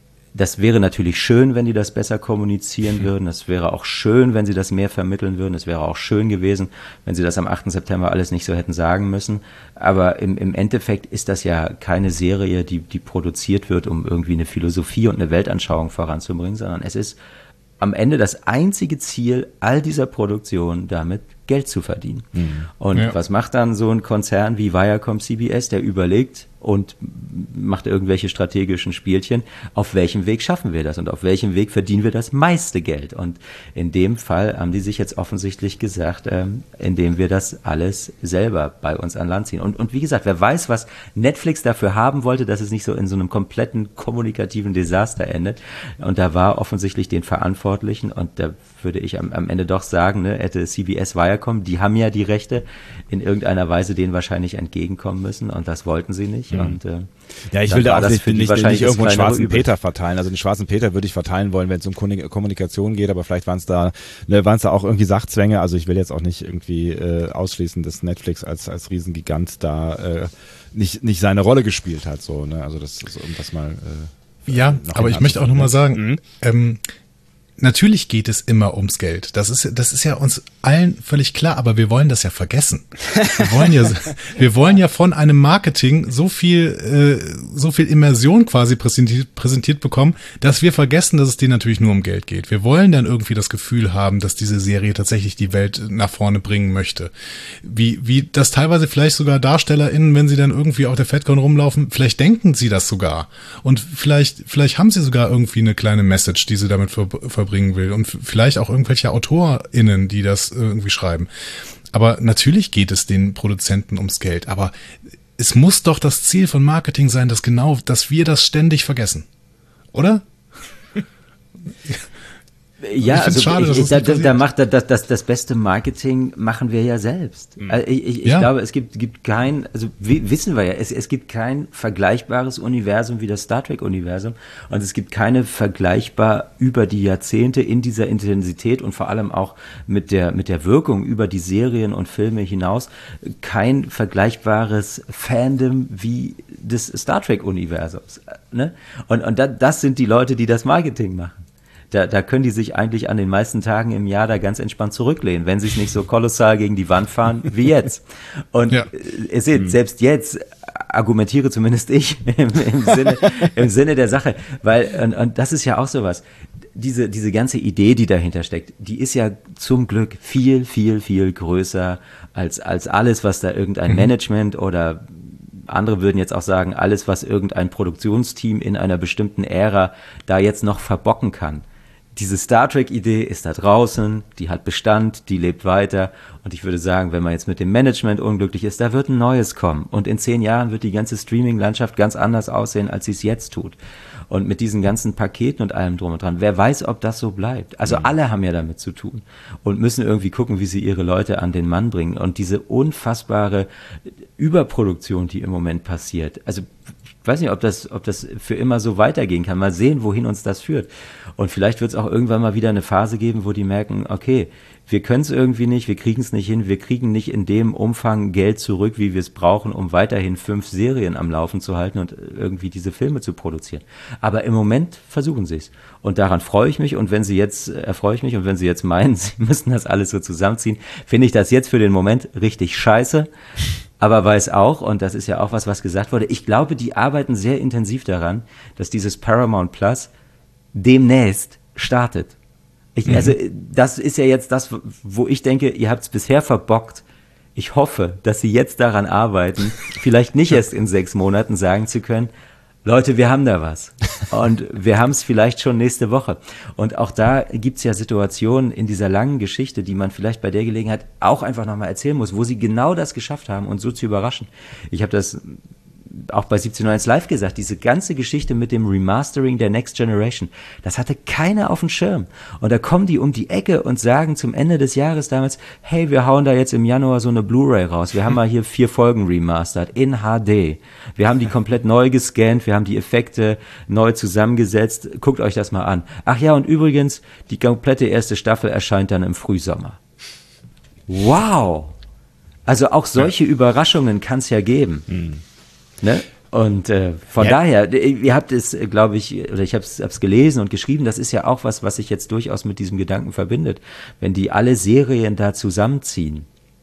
das wäre natürlich schön, wenn die das besser kommunizieren würden. Das wäre auch schön, wenn sie das mehr vermitteln würden. Es wäre auch schön gewesen, wenn sie das am achten September alles nicht so hätten sagen müssen. Aber im, im Endeffekt ist das ja keine Serie, die, die produziert wird, um irgendwie eine Philosophie und eine Weltanschauung voranzubringen, sondern es ist am Ende das einzige Ziel all dieser Produktion, damit Geld zu verdienen. Mhm. Und ja. was macht dann so ein Konzern wie Viacom C B S? Der überlegt und macht irgendwelche strategischen Spielchen. Auf welchem Weg schaffen wir das? Und auf welchem Weg verdienen wir das meiste Geld? Und in dem Fall haben die sich jetzt offensichtlich gesagt, ähm, indem wir das alles selber bei uns an Land ziehen. Und, und wie gesagt, wer weiß, was Netflix dafür haben wollte, dass es nicht so in so einem kompletten kommunikativen Desaster endet. Und da war offensichtlich den Verantwortlichen, und da würde ich am, am Ende doch sagen, ne, hätte C B S Viacom, die haben ja die Rechte, in irgendeiner Weise denen wahrscheinlich entgegenkommen müssen, und das wollten sie nicht. Mhm. Und, äh, ja, ich will da auch nicht, nicht, nicht irgendwo einen schwarzen Übel. Peter verteilen. Also den schwarzen Peter würde ich verteilen wollen, wenn es um Kommunikation geht, aber vielleicht waren es da, ne, waren es da auch irgendwie Sachzwänge. Also ich will jetzt auch nicht irgendwie äh, ausschließen, dass Netflix als als Riesengigant da äh, nicht nicht seine Rolle gespielt hat. So, ne? Also das ist, um das mal. Äh, ja, aber ich möchte auch nochmal sagen. Mhm. Ähm, Natürlich geht es immer ums Geld. Das ist, das ist ja uns allen völlig klar, aber wir wollen das ja vergessen. Wir wollen ja, wir wollen ja von einem Marketing so viel, äh, so viel Immersion quasi präsentiert, präsentiert bekommen, dass wir vergessen, dass es denen natürlich nur um Geld geht. Wir wollen dann irgendwie das Gefühl haben, dass diese Serie tatsächlich die Welt nach vorne bringen möchte. Wie, wie das teilweise vielleicht sogar DarstellerInnen, wenn sie dann irgendwie auf der FedCon rumlaufen, vielleicht denken sie das sogar. Und vielleicht, vielleicht haben sie sogar irgendwie eine kleine Message, die sie damit ver, ver bringen will, und vielleicht auch irgendwelche AutorInnen, die das irgendwie schreiben. Aber natürlich geht es den Produzenten ums Geld, aber es muss doch das Ziel von Marketing sein, dass genau, dass wir das ständig vergessen. Oder? Ja, also schade, ich, ich, da, da macht das, das, das beste Marketing machen wir ja selbst. Mhm. Also ich, ich, ich ja. glaube, es gibt, gibt kein, also wissen wir ja, es, es gibt kein vergleichbares Universum wie das Star Trek Universum, und es gibt keine vergleichbar über die Jahrzehnte in dieser Intensität und vor allem auch mit der, mit der Wirkung über die Serien und Filme hinaus kein vergleichbares Fandom wie des Star Trek Universums, ne? Und, und da, das sind die Leute, die das Marketing machen. Da, da können die sich eigentlich an den meisten Tagen im Jahr da ganz entspannt zurücklehnen, wenn sie es nicht so kolossal gegen die Wand fahren wie jetzt. Und ja. ihr seht, mhm. selbst jetzt argumentiere zumindest ich im, im, Sinne, im Sinne der Sache, weil, und, und das ist ja auch sowas, diese, diese ganze Idee, die dahinter steckt, die ist ja zum Glück viel, viel, viel größer als, als alles, was da irgendein mhm. Management oder andere würden jetzt auch sagen, alles, was irgendein Produktionsteam in einer bestimmten Ära da jetzt noch verbocken kann. Diese Star Trek-Idee ist da draußen, die hat Bestand, die lebt weiter. Und ich würde sagen, wenn man jetzt mit dem Management unglücklich ist, da wird ein neues kommen. Und in zehn Jahren wird die ganze Streaming-Landschaft ganz anders aussehen, als sie es jetzt tut. Und mit diesen ganzen Paketen und allem drum und dran, wer weiß, ob das so bleibt. Also alle haben ja damit zu tun und müssen irgendwie gucken, wie sie ihre Leute an den Mann bringen. Und diese unfassbare Überproduktion, die im Moment passiert, also ich weiß nicht, ob das, ob das für immer so weitergehen kann. Mal sehen, wohin uns das führt. Und vielleicht wird es auch irgendwann mal wieder eine Phase geben, wo die merken, okay, wir können es irgendwie nicht, wir kriegen es nicht hin, wir kriegen nicht in dem Umfang Geld zurück, wie wir es brauchen, um weiterhin fünf Serien am Laufen zu halten und irgendwie diese Filme zu produzieren. Aber im Moment versuchen sie es. Und daran freue ich mich. Und wenn sie jetzt, erfreue ich mich, und wenn sie jetzt meinen, sie müssen das alles so zusammenziehen, finde ich das jetzt für den Moment richtig scheiße. Aber weiß auch, und das ist ja auch was, was gesagt wurde, ich glaube, die arbeiten sehr intensiv daran, dass dieses Paramount Plus demnächst startet. Ich, mhm. Also das ist ja jetzt das, wo ich denke, ihr habt es bisher verbockt. Ich hoffe, dass sie jetzt daran arbeiten, vielleicht nicht erst in sechs Monaten sagen zu können, Leute, wir haben da was. Und wir haben es vielleicht schon nächste Woche. Und auch da gibt es ja Situationen in dieser langen Geschichte, die man vielleicht bei der Gelegenheit auch einfach nochmal erzählen muss, wo sie genau das geschafft haben, uns so zu überraschen. Ich habe das auch bei siebzehn Uhr eins Live gesagt, diese ganze Geschichte mit dem Remastering der Next Generation, das hatte keiner auf dem Schirm. Und da kommen die um die Ecke und sagen zum Ende des Jahres damals, hey, wir hauen da jetzt im Januar so eine Blu-ray raus. Wir haben mal hier vier Folgen remastert in H D. Wir haben die komplett neu gescannt, wir haben die Effekte neu zusammengesetzt. Guckt euch das mal an. Ach ja, und übrigens, die komplette erste Staffel erscheint dann im Frühsommer. Wow! Also auch solche ja. Überraschungen kann es ja geben. Mhm. Ne? Und äh, von ja. daher, ihr habt es, glaube ich, oder ich habe es gelesen und geschrieben, das ist ja auch was, was sich jetzt durchaus mit diesem Gedanken verbindet. Wenn die alle Serien da zusammenziehen,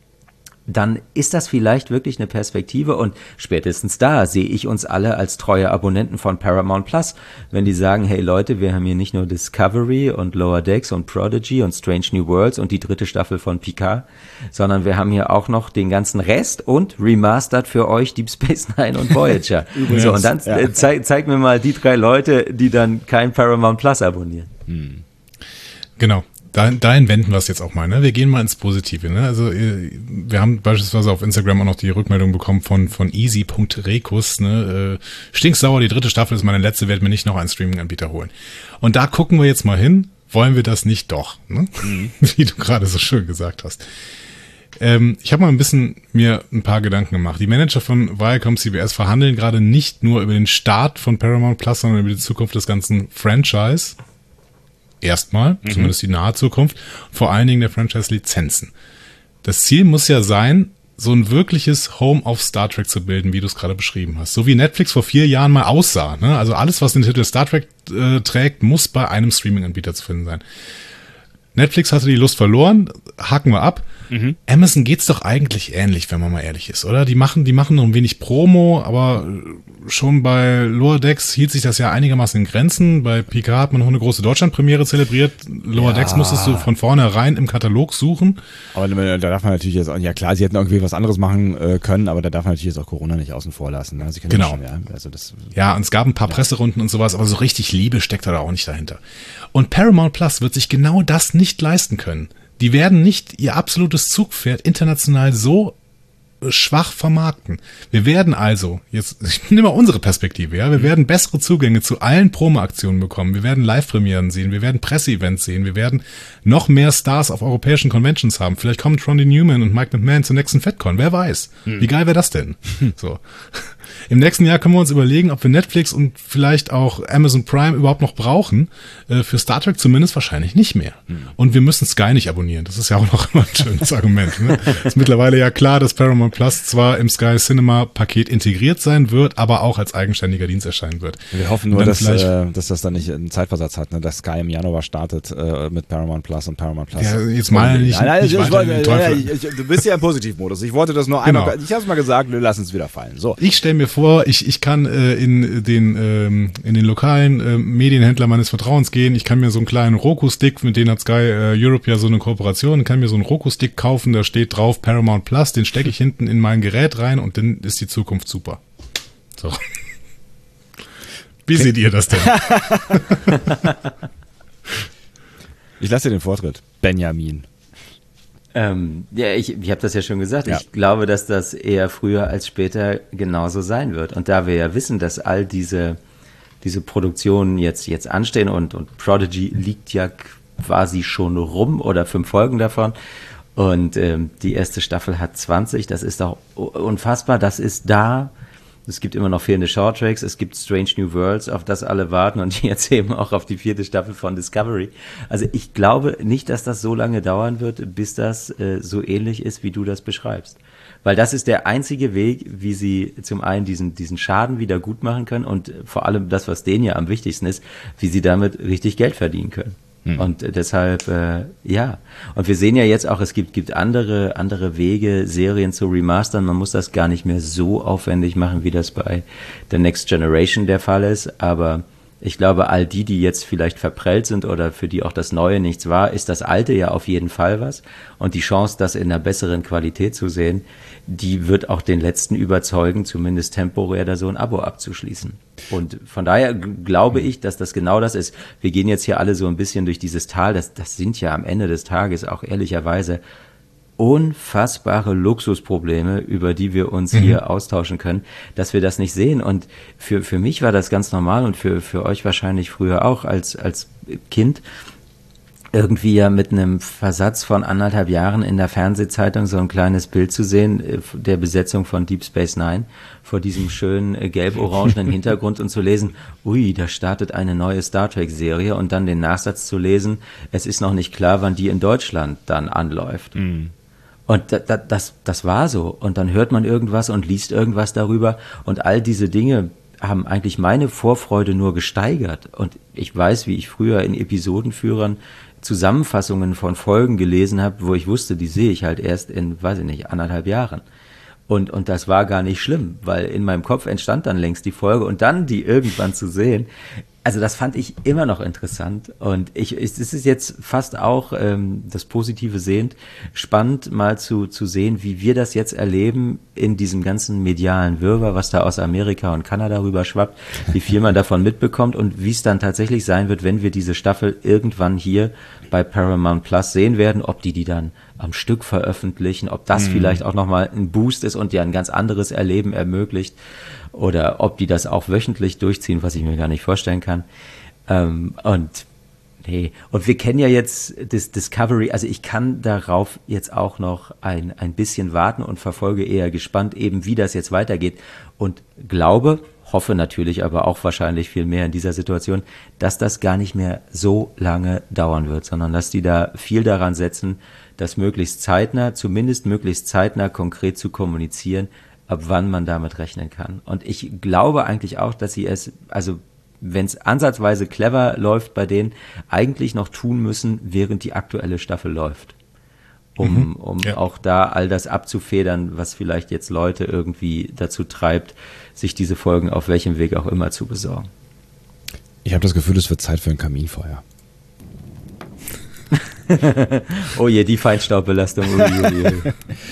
dann ist das vielleicht wirklich eine Perspektive, und spätestens da sehe ich uns alle als treue Abonnenten von Paramount Plus, wenn die sagen, hey Leute, wir haben hier nicht nur Discovery und Lower Decks und Prodigy und Strange New Worlds und die dritte Staffel von Picard, sondern wir haben hier auch noch den ganzen Rest und remastered für euch Deep Space Nine und Voyager. So, und dann ja. zeig, zeig mir mal die drei Leute, die dann kein Paramount Plus abonnieren. Hm. Genau. Dahin, dahin wenden wir es jetzt auch mal, ne? Wir gehen mal ins Positive, ne? Also wir haben beispielsweise auf Instagram auch noch die Rückmeldung bekommen von von easy.rekus, ne? Äh, stinksauer, die dritte Staffel ist meine letzte, werde mir nicht noch einen Streaming-Anbieter holen. Und da gucken wir jetzt mal hin, wollen wir das nicht doch, ne? Mhm. Wie du gerade so schön gesagt hast. Ähm, ich habe mal ein bisschen mir ein paar Gedanken gemacht. Die Manager von Viacom C B S verhandeln gerade nicht nur über den Start von Paramount Plus, sondern über die Zukunft des ganzen Franchise. Erstmal, mhm. zumindest die nahe Zukunft, vor allen Dingen der Franchise-Lizenzen. Das Ziel muss ja sein, so ein wirkliches Home of Star Trek zu bilden, wie du es gerade beschrieben hast. So wie Netflix vor vier Jahren mal aussah. Ne? Also alles, was den Titel Star Trek äh, trägt, muss bei einem Streaming-Anbieter zu finden sein. Netflix hatte die Lust verloren, haken wir ab. Mhm. Amazon geht's doch eigentlich ähnlich, wenn man mal ehrlich ist, oder? Die machen, die machen noch ein wenig Promo, aber schon bei Lower Decks hielt sich das ja einigermaßen in Grenzen. Bei Picard hat man noch eine große Deutschlandpremiere zelebriert. Lower ja. Decks musstest du von vornherein im Katalog suchen. Aber da darf man natürlich jetzt auch, ja klar, sie hätten irgendwie was anderes machen äh, können, aber da darf man natürlich jetzt auch Corona nicht außen vor lassen. Ne? Sie können genau. Schon, ja, also das, ja, und es gab ein paar ja. Presserunden und sowas, aber so richtig Liebe steckt da auch nicht dahinter. Und Paramount Plus wird sich genau das nicht leisten können. Die werden nicht ihr absolutes Zugpferd international so schwach vermarkten. Wir werden also, jetzt, ich nehme mal unsere Perspektive, ja, wir werden bessere Zugänge zu allen Promo-Aktionen bekommen, wir werden Live-Premieren sehen, wir werden Presseevents sehen, wir werden noch mehr Stars auf europäischen Conventions haben. Vielleicht kommen Trondy Newman und Mike McMahon zur nächsten FedCon, wer weiß. Hm. Wie geil wäre das denn? So. Im nächsten Jahr können wir uns überlegen, ob wir Netflix und vielleicht auch Amazon Prime überhaupt noch brauchen. Äh, für Star Trek zumindest wahrscheinlich nicht mehr. Mhm. Und wir müssen Sky nicht abonnieren. Das ist ja auch noch immer ein schönes Argument. Ne? Ist mittlerweile ja klar, dass Paramount Plus zwar im Sky Cinema Paket integriert sein wird, aber auch als eigenständiger Dienst erscheinen wird. Wir hoffen nur, dass, äh, dass das dann nicht einen Zeitversatz hat, ne? Dass Sky im Januar startet äh, mit Paramount Plus und Paramount Plus. Ja, jetzt mal nicht, nein, nein, nicht ich, weiter wollte, in den Teufel. Ja, ich, du bist ja im Positivmodus. Ich wollte das nur genau. einmal, ich habe es mal gesagt, lass uns wieder fallen. So. Ich stelle mir vor, ich, ich kann äh, in den ähm, in den lokalen äh, Medienhändler meines Vertrauens gehen. Ich kann mir so einen kleinen Roku-Stick, mit denen hat Sky äh, Europe ja so eine Kooperation, kann mir so einen Roku-Stick kaufen, da steht drauf Paramount Plus, den stecke ich hinten in mein Gerät rein und dann ist die Zukunft super. So. Wie seht ihr das denn? Ich lasse dir den Vortritt, Benjamin. Ähm, ja, ich, ich habe das ja schon gesagt. Ja. Ich glaube, dass das eher früher als später genauso sein wird. Und da wir ja wissen, dass all diese, diese Produktionen jetzt, jetzt anstehen und, und Prodigy liegt ja quasi schon rum oder fünf Folgen davon. Und ähm, die erste Staffel hat zwanzig. Das ist doch unfassbar. Das ist da. Es gibt immer noch fehlende Shorttracks, es gibt Strange New Worlds, auf das alle warten und jetzt eben auch auf die vierte Staffel von Discovery. Also ich glaube nicht, dass das so lange dauern wird, bis das äh, so ähnlich ist, wie du das beschreibst. Weil das ist der einzige Weg, wie sie zum einen diesen, diesen Schaden wieder gut machen können und vor allem das, was denen ja am wichtigsten ist, wie sie damit richtig Geld verdienen können. Hm. Und deshalb, äh, ja. Und wir sehen ja jetzt auch, es gibt, gibt andere, andere Wege, Serien zu remastern. Man muss das gar nicht mehr so aufwendig machen, wie das bei The Next Generation der Fall ist. Aber ich glaube, all die, die jetzt vielleicht verprellt sind oder für die auch das Neue nichts war, ist das Alte ja auf jeden Fall was. Und die Chance, das in einer besseren Qualität zu sehen, die wird auch den Letzten überzeugen, zumindest temporär da so ein Abo abzuschließen. Und von daher glaube ich, dass das genau das ist. Wir gehen jetzt hier alle so ein bisschen durch dieses Tal. Das, das sind ja am Ende des Tages auch ehrlicherweise unfassbare Luxusprobleme, über die wir uns mhm. hier austauschen können, dass wir das nicht sehen. Und für, für mich war das ganz normal und für, für euch wahrscheinlich früher auch als, als Kind, irgendwie ja mit einem Versatz von anderthalb Jahren in der Fernsehzeitung so ein kleines Bild zu sehen, der Besetzung von Deep Space Nine, vor diesem schönen gelb-orangenen Hintergrund und zu lesen, ui, da startet eine neue Star Trek-Serie und dann den Nachsatz zu lesen, es ist noch nicht klar, wann die in Deutschland dann anläuft. Mhm. Und da, da, das, das war so. Und dann hört man irgendwas und liest irgendwas darüber und all diese Dinge haben eigentlich meine Vorfreude nur gesteigert. Und ich weiß, wie ich früher in Episodenführern Zusammenfassungen von Folgen gelesen habe, wo ich wusste, die sehe ich halt erst in, weiß ich nicht, anderthalb Jahren. Und, und das war gar nicht schlimm, weil in meinem Kopf entstand dann längst die Folge und dann die irgendwann zu sehen. Also das fand ich immer noch interessant und ich, es ist jetzt fast auch ähm, das Positive sehend, spannend mal zu, zu sehen, wie wir das jetzt erleben in diesem ganzen medialen Wirrwarr, was da aus Amerika und Kanada rüber schwappt, wie viel man davon mitbekommt und wie es dann tatsächlich sein wird, wenn wir diese Staffel irgendwann hier bei Paramount Plus sehen werden, ob die die dann am Stück veröffentlichen, ob das mhm. vielleicht auch nochmal ein Boost ist und dir ein ganz anderes Erleben ermöglicht oder ob die das auch wöchentlich durchziehen, was ich mir gar nicht vorstellen kann. Ähm, und nee, und wir kennen ja jetzt das Discovery, also ich kann darauf jetzt auch noch ein, ein bisschen warten und verfolge eher gespannt eben, wie das jetzt weitergeht und glaube, hoffe natürlich aber auch wahrscheinlich viel mehr in dieser Situation, dass das gar nicht mehr so lange dauern wird, sondern dass die da viel daran setzen, das möglichst zeitnah, zumindest möglichst zeitnah konkret zu kommunizieren, ab wann man damit rechnen kann. Und ich glaube eigentlich auch, dass sie es, also wenn es ansatzweise clever läuft bei denen, eigentlich noch tun müssen, während die aktuelle Staffel läuft. Um, mhm, um ja. auch da all das abzufedern, was vielleicht jetzt Leute irgendwie dazu treibt, sich diese Folgen auf welchem Weg auch immer zu besorgen. Ich habe das Gefühl, es wird Zeit für ein Kaminfeuer. Oh je, die Feinstaubbelastung. Ui, ui, ui.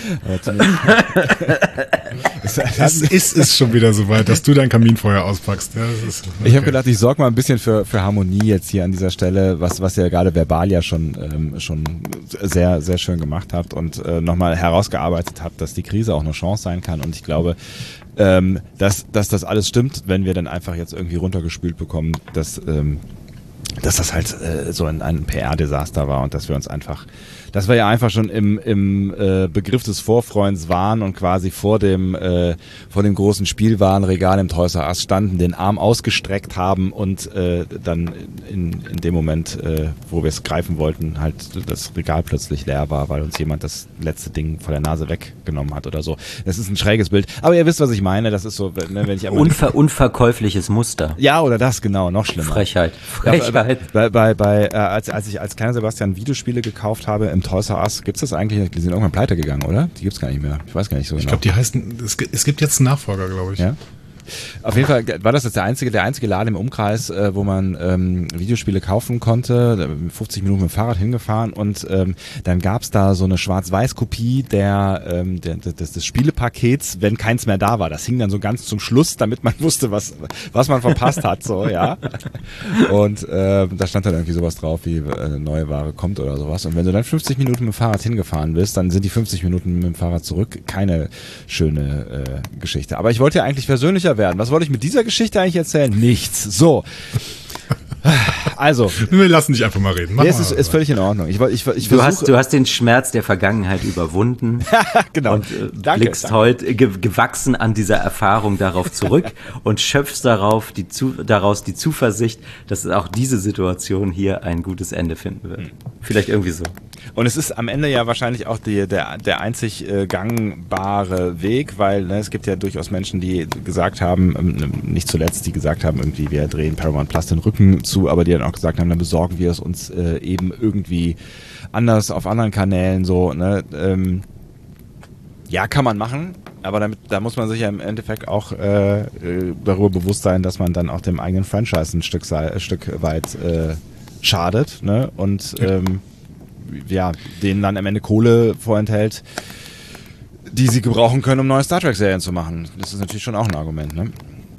Es ist es schon wieder so weit, dass du dein Kaminfeuer auspackst. Ja, das ist, okay. Ich habe gedacht, ich sorge mal ein bisschen für, für Harmonie jetzt hier an dieser Stelle, was, was ihr gerade verbal ja schon, ähm, schon sehr, sehr schön gemacht habt und äh, nochmal herausgearbeitet habt, dass die Krise auch eine Chance sein kann. Und ich glaube, ähm, dass, dass das alles stimmt, wenn wir dann einfach jetzt irgendwie runtergespült bekommen, dass ähm, dass das halt äh, so ein, ein P R-Desaster war und dass wir uns einfach, dass wir ja einfach schon im, im äh, Begriff des Vorfreuens waren und quasi vor dem äh, vor dem großen Spielwarenregal im Toys R Us standen, den Arm ausgestreckt haben und äh, dann in, in dem Moment, äh, wo wir es greifen wollten, halt das Regal plötzlich leer war, weil uns jemand das letzte Ding vor der Nase weggenommen hat oder so. Das ist ein schräges Bild, aber ihr wisst, was ich meine. Das ist so, ne, wenn ich Unver, unverkäufliches Muster. Ja, oder das, genau, noch schlimmer. Frechheit. Frechheit. Ja, bei, bei, bei, äh, als, als ich als kleiner Sebastian Videospiele gekauft habe im Toys R Us, gibt's das eigentlich? Die sind irgendwann pleite gegangen, oder? Die gibt's gar nicht mehr. Ich weiß gar nicht so genau. Ich glaube, die heißen, es gibt, es gibt jetzt einen Nachfolger, glaube ich. Ja? Auf jeden Fall war das jetzt der einzige, der einzige Laden im Umkreis, äh, wo man ähm, Videospiele kaufen konnte. fünfzig Minuten mit dem Fahrrad hingefahren und ähm, dann gab's da so eine Schwarz-Weiß-Kopie der, ähm, der, des, des Spielepakets, wenn keins mehr da war. Das hing dann so ganz zum Schluss, damit man wusste, was was man verpasst hat, so, ja. Und äh, da stand dann irgendwie sowas drauf, wie äh, neue Ware kommt oder sowas. Und wenn du dann fünfzig Minuten mit dem Fahrrad hingefahren bist, dann sind die fünfzig Minuten mit dem Fahrrad zurück keine schöne äh, Geschichte. Aber ich wollte ja eigentlich persönlicher werden. Was wollte ich mit dieser Geschichte eigentlich erzählen? Nichts. So. Also. Wir lassen dich einfach mal reden. Nee, es ist, ist völlig in Ordnung. Ich, ich, ich du, hast, du hast den Schmerz der Vergangenheit überwunden. Genau. Und äh, danke, blickst danke. heute ge gewachsen an dieser Erfahrung darauf zurück und schöpfst darauf die zu, daraus die Zuversicht, dass auch diese Situation hier ein gutes Ende finden wird. Hm. Vielleicht irgendwie so. Und es ist am Ende ja wahrscheinlich auch die, der, der einzig äh, gangbare Weg, weil ne, es gibt ja durchaus Menschen, die gesagt haben, ähm, nicht zuletzt, die gesagt haben, irgendwie wir drehen Paramount Plus den Rücken zu, aber die dann auch gesagt haben, dann besorgen wir es uns äh, eben irgendwie anders auf anderen Kanälen so. Ne? Ähm, ja, kann man machen, aber damit, da muss man sich ja im Endeffekt auch äh, darüber bewusst sein, dass man dann auch dem eigenen Franchise ein Stück, ein Stück weit äh, schadet, ne? Und ähm, ja, denen dann am Ende Kohle vorenthält, die sie gebrauchen können, um neue Star Trek-Serien zu machen. Das ist natürlich schon auch ein Argument, ne?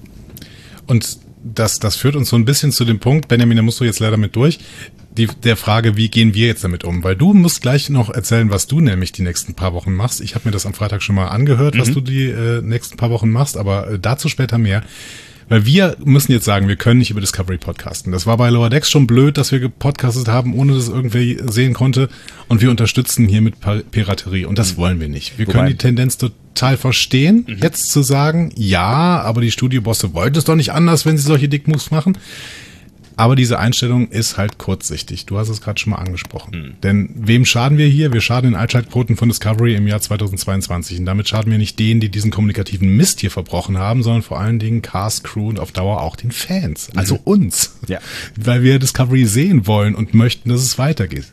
Und das, das führt uns so ein bisschen zu dem Punkt, Benjamin, da musst du jetzt leider mit durch, die, der Frage, wie gehen wir jetzt damit um? Weil du musst gleich noch erzählen, was du nämlich die nächsten paar Wochen machst. Ich habe mir das am Freitag schon mal angehört, mhm. was du die äh, nächsten paar Wochen machst, aber äh, dazu später mehr. Weil wir müssen jetzt sagen, wir können nicht über Discovery podcasten. Das war bei Lower Decks schon blöd, dass wir gepodcastet haben, ohne dass irgendwer sehen konnte. Und wir unterstützen hier mit Piraterie. Und das wollen wir nicht. Wir Wobei, können die Tendenz total verstehen, mhm. jetzt zu sagen, ja, aber die Studiobosse wollten es doch nicht anders, wenn sie solche Dickmoves machen. Aber diese Einstellung ist halt kurzsichtig. Du hast es gerade schon mal angesprochen. Mhm. Denn wem schaden wir hier? Wir schaden den Einschaltquoten von Discovery im Jahr zweitausendzweiundzwanzig. Und damit schaden wir nicht denen, die diesen kommunikativen Mist hier verbrochen haben, sondern vor allen Dingen Cast, Crew und auf Dauer auch den Fans. Also mhm. uns. Ja. Weil wir Discovery sehen wollen und möchten, dass es weitergeht.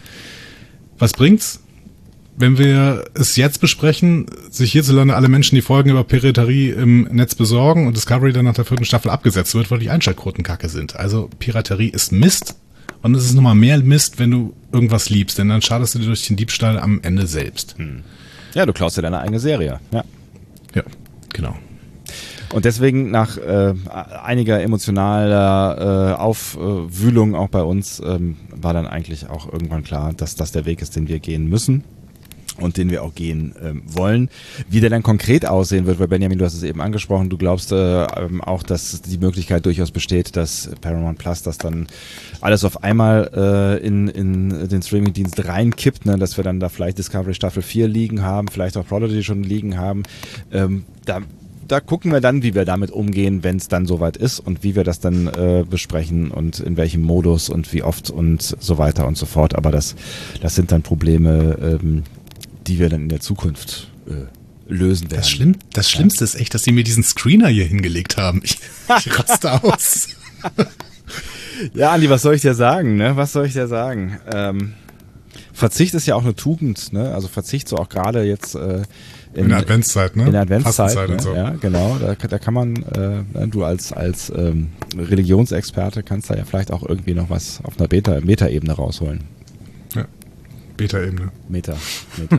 Was bringt's? Wenn wir es jetzt besprechen, sich hierzulande alle Menschen die Folgen über Piraterie im Netz besorgen und Discovery dann nach der vierten Staffel abgesetzt wird, weil die Einschaltquoten kacke sind. Also Piraterie ist Mist und es ist nochmal mehr Mist, wenn du irgendwas liebst, denn dann schadest du dir durch den Diebstahl am Ende selbst. Hm. Ja, du klaust dir deine eigene Serie. Ja, ja, genau. Und deswegen nach äh, einiger emotionaler äh, Aufwühlung auch bei uns ähm, war dann eigentlich auch irgendwann klar, dass das der Weg ist, den wir gehen müssen. Und den wir auch gehen ähm, wollen. Wie der dann konkret aussehen wird, weil Benjamin, du hast es eben angesprochen, du glaubst äh, ähm, auch, dass die Möglichkeit durchaus besteht, dass Paramount Plus das dann alles auf einmal äh, in, in den Streamingdienst reinkippt, ne? Dass wir dann da vielleicht Discovery Staffel vier liegen haben, vielleicht auch Prodigy schon liegen haben. Ähm, da Da gucken wir dann, wie wir damit umgehen, wenn es dann soweit ist und wie wir das dann äh, besprechen und in welchem Modus und wie oft und so weiter und so fort. Aber das, das sind dann Probleme, ähm, die wir dann in der Zukunft äh, lösen werden. Das, Schlimm, das Schlimmste ja? ist echt, dass sie mir diesen Screener hier hingelegt haben. Ich, ich raste aus. Ja, Andi, was soll ich dir sagen, ne? Was soll ich dir sagen? Ähm, Verzicht ist ja auch eine Tugend, ne? Also Verzicht so auch gerade jetzt äh, in, in der Adventszeit, ne? In der Adventszeit, ne? Und so. Ja, genau. Da, da kann man, äh, du als als ähm, Religionsexperte kannst da ja vielleicht auch irgendwie noch was auf einer Beta, Meta-Ebene rausholen. Ja. Beta-Ebene. Meta. Meta.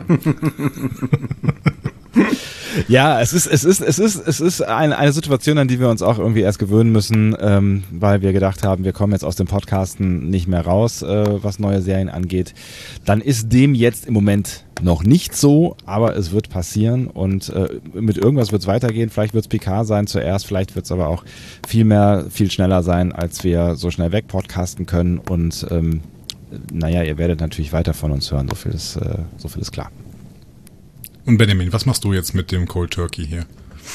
Ja, es ist, es ist, es ist, es ist eine, eine Situation, an die wir uns auch irgendwie erst gewöhnen müssen, ähm, weil wir gedacht haben, wir kommen jetzt aus dem Podcasten nicht mehr raus, äh, was neue Serien angeht. Dann ist dem jetzt im Moment noch nicht so, aber es wird passieren und äh, mit irgendwas wird es weitergehen. Vielleicht wird es Picard sein zuerst, vielleicht wird es aber auch viel mehr, viel schneller sein, als wir so schnell wegpodcasten können und ähm, naja, ihr werdet natürlich weiter von uns hören, so viel ist, äh, so viel ist klar. Und Benjamin, was machst du jetzt mit dem Cold Turkey hier?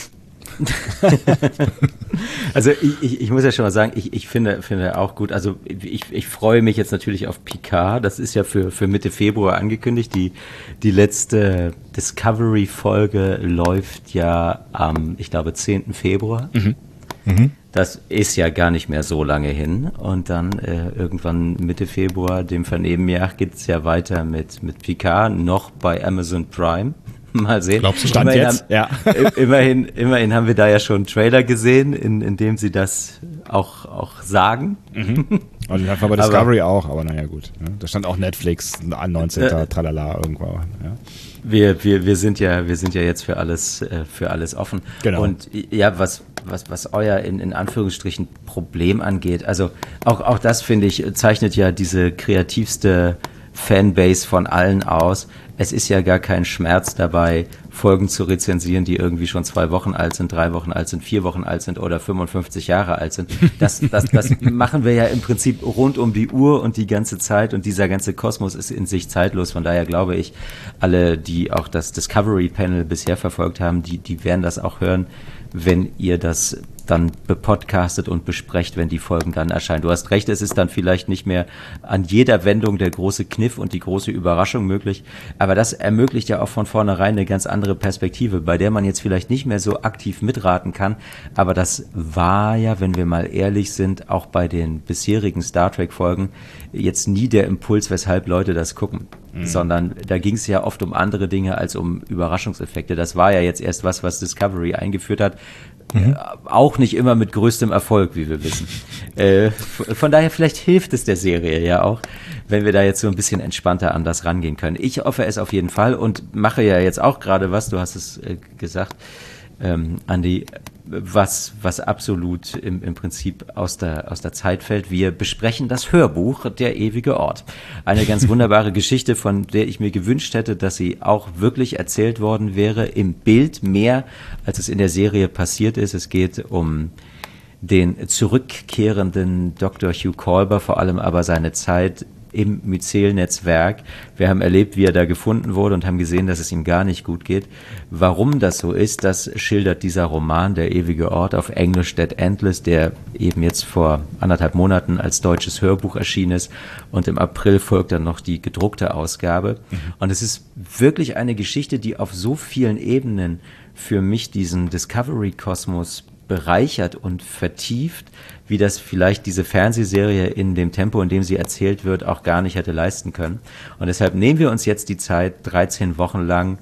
Also ich, ich, ich muss ja schon mal sagen, ich, ich finde, finde auch gut, also ich, ich freue mich jetzt natürlich auf Picard, das ist ja für, für Mitte Februar angekündigt, die, die letzte Discovery-Folge läuft ja am, ich glaube, zehnten Februar. Mhm. Mhm. Das ist ja gar nicht mehr so lange hin und dann äh, irgendwann Mitte Februar, dem Vernehmen nach, geht es ja weiter mit, mit Picard, noch bei Amazon Prime. Mal sehen. Glaubst du, Stand immerhin jetzt? Haben, ja. immerhin, immerhin haben wir da ja schon einen Trailer gesehen, in, in dem sie das auch, auch sagen. Mhm. Und den hatten wir bei Discovery aber, auch, aber naja gut. Ja. Da stand auch Netflix, neunzehnten Äh, Tralala irgendwo. Ja. Wir, wir, wir sind ja, wir sind ja jetzt für alles, für alles offen. Genau. Und ja, was, was, was euer in, in Anführungsstrichen Problem angeht, also auch, auch das finde ich, zeichnet ja diese kreativste Fanbase von allen aus. Es ist ja gar kein Schmerz dabei, Folgen zu rezensieren, die irgendwie schon zwei Wochen alt sind, drei Wochen alt sind, vier Wochen alt sind oder fünfundfünfzig Jahre alt sind. Das, das, das machen wir ja im Prinzip rund um die Uhr und die ganze Zeit, und dieser ganze Kosmos ist in sich zeitlos. Von daher glaube ich, alle, die auch das Discovery Panel bisher verfolgt haben, die, die werden das auch hören, wenn ihr das dann bepodcastet und besprecht, wenn die Folgen dann erscheinen. Du hast recht, es ist dann vielleicht nicht mehr an jeder Wendung der große Kniff und die große Überraschung möglich, aber das ermöglicht ja auch von vornherein eine ganz andere Perspektive, bei der man jetzt vielleicht nicht mehr so aktiv mitraten kann, aber das war ja, wenn wir mal ehrlich sind, auch bei den bisherigen Star Trek-Folgen jetzt nie der Impuls, weshalb Leute das gucken. Mhm. Sondern da ging es ja oft um andere Dinge als um Überraschungseffekte. Das war ja jetzt erst was, was Discovery eingeführt hat. Mhm. Auch nicht immer mit größtem Erfolg, wie wir wissen. Äh, von daher, vielleicht hilft es der Serie ja auch, wenn wir da jetzt so ein bisschen entspannter an das rangehen können. Ich hoffe es auf jeden Fall und mache ja jetzt auch gerade was, du hast es äh, gesagt, ähm, Andi, was, was absolut im, im Prinzip aus der, aus der Zeit fällt. Wir besprechen das Hörbuch Der ewige Ort. Eine ganz wunderbare Geschichte, von der ich mir gewünscht hätte, dass sie auch wirklich erzählt worden wäre, im Bild mehr, als es in der Serie passiert ist. Es geht um den zurückkehrenden Doktor Hugh Colber, vor allem aber seine Zeit im Myzel-Netzwerk. Wir haben erlebt, wie er da gefunden wurde und haben gesehen, dass es ihm gar nicht gut geht. Warum das so ist, das schildert dieser Roman, Der ewige Ort, auf Englisch Dead Endless, der eben jetzt vor anderthalb Monaten als deutsches Hörbuch erschienen ist, und im April folgt dann noch die gedruckte Ausgabe. Mhm. Und es ist wirklich eine Geschichte, die auf so vielen Ebenen für mich diesen Discovery-Kosmos bereichert und vertieft, wie das vielleicht diese Fernsehserie in dem Tempo, in dem sie erzählt wird, auch gar nicht hätte leisten können. Und deshalb nehmen wir uns jetzt die Zeit, dreizehn Wochen lang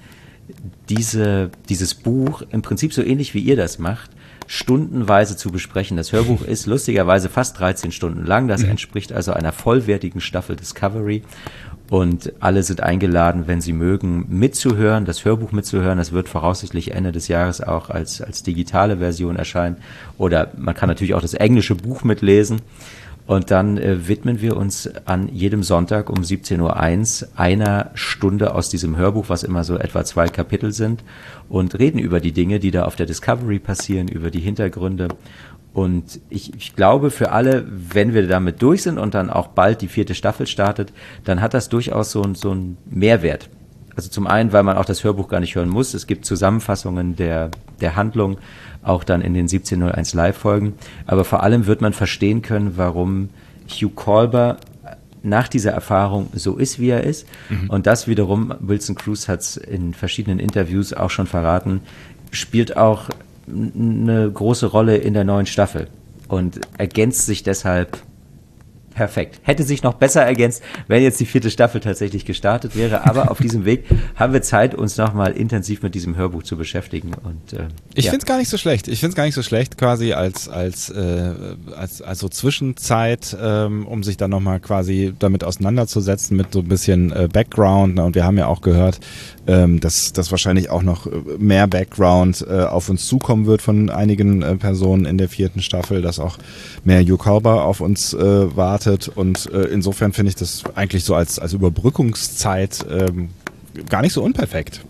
diese, dieses Buch, im Prinzip so ähnlich wie ihr das macht, stundenweise zu besprechen. Das Hörbuch ist lustigerweise fast dreizehn Stunden lang, das entspricht also einer vollwertigen Staffel Discovery. Und alle sind eingeladen, wenn sie mögen, mitzuhören, das Hörbuch mitzuhören. Das wird voraussichtlich Ende des Jahres auch als, als digitale Version erscheinen. Oder man kann natürlich auch das englische Buch mitlesen. Und dann äh, widmen wir uns an jedem Sonntag um siebzehn Uhr eins einer Stunde aus diesem Hörbuch, was immer so etwa zwei Kapitel sind, und reden über die Dinge, die da auf der Discovery passieren, über die Hintergründe. Und ich, ich glaube, für alle, wenn wir damit durch sind und dann auch bald die vierte Staffel startet, dann hat das durchaus so, so einen Mehrwert. Also zum einen, weil man auch das Hörbuch gar nicht hören muss. Es gibt Zusammenfassungen der, der Handlung, auch dann in den siebzehn null eins Live-Folgen. Aber vor allem wird man verstehen können, warum Hugh Colber nach dieser Erfahrung so ist, wie er ist. Mhm. Und das wiederum, Wilson Cruz hat es in verschiedenen Interviews auch schon verraten, spielt auch eine große Rolle in der neuen Staffel und ergänzt sich deshalb perfekt. Hätte sich noch besser ergänzt, wenn jetzt die vierte Staffel tatsächlich gestartet wäre, aber auf diesem Weg haben wir Zeit, uns nochmal intensiv mit diesem Hörbuch zu beschäftigen. Und äh, ich ja. finde es gar nicht so schlecht. Ich finde es gar nicht so schlecht, quasi als als äh, als also Zwischenzeit, ähm, um sich dann nochmal quasi damit auseinanderzusetzen mit so ein bisschen äh, Background. Und wir haben ja auch gehört, ähm, dass dass wahrscheinlich auch noch mehr Background äh, auf uns zukommen wird von einigen äh, Personen in der vierten Staffel, dass auch mehr Hugh Colber auf uns äh, wartet. Und äh, insofern finde ich das eigentlich so als, als Überbrückungszeit ähm, gar nicht so unperfekt.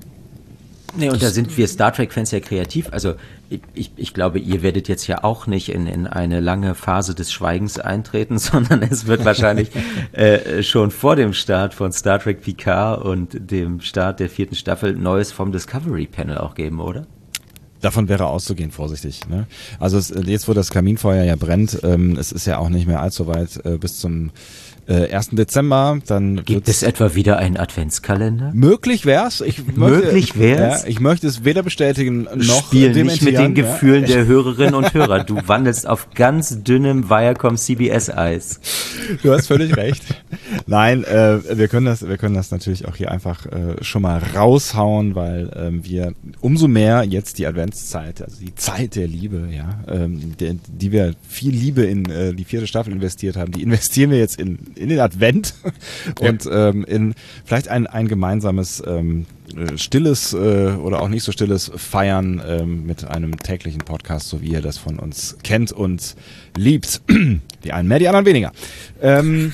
Nee, und da sind wir Star Trek-Fans ja kreativ. Also ich, ich, ich glaube, ihr werdet jetzt ja auch nicht in, in eine lange Phase des Schweigens eintreten, sondern es wird wahrscheinlich äh, schon vor dem Start von Star Trek Picard und dem Start der vierten Staffel Neues vom Discovery Panel auch geben, oder? Davon wäre auszugehen, vorsichtig. Ne? Also es, jetzt, wo das Kaminfeuer ja brennt, ähm, es ist ja auch nicht mehr allzu weit äh, bis zum äh, ersten Dezember. Dann gibt es etwa wieder einen Adventskalender? Möglich wär's. Ich möchte, möglich wär's? Ja, ich möchte es weder bestätigen noch Spiel nicht mit den ja. Gefühlen der Hörerinnen und Hörer. Du wandelst auf ganz dünnem Viacom C B S-Eis. Du hast völlig recht. Nein, äh, wir können das, wir können das natürlich auch hier einfach äh, schon mal raushauen, weil ähm, wir umso mehr jetzt die Adventszeit, also die Zeit der Liebe, ja, ähm, die, die wir viel Liebe in äh, die vierte Staffel investiert haben, die investieren wir jetzt in in den Advent und ja. ähm, in vielleicht ein ein gemeinsames ähm, stilles äh, oder auch nicht so stilles Feiern ähm, mit einem täglichen Podcast, so wie ihr das von uns kennt und liebt. Die einen mehr, die anderen weniger. Ähm,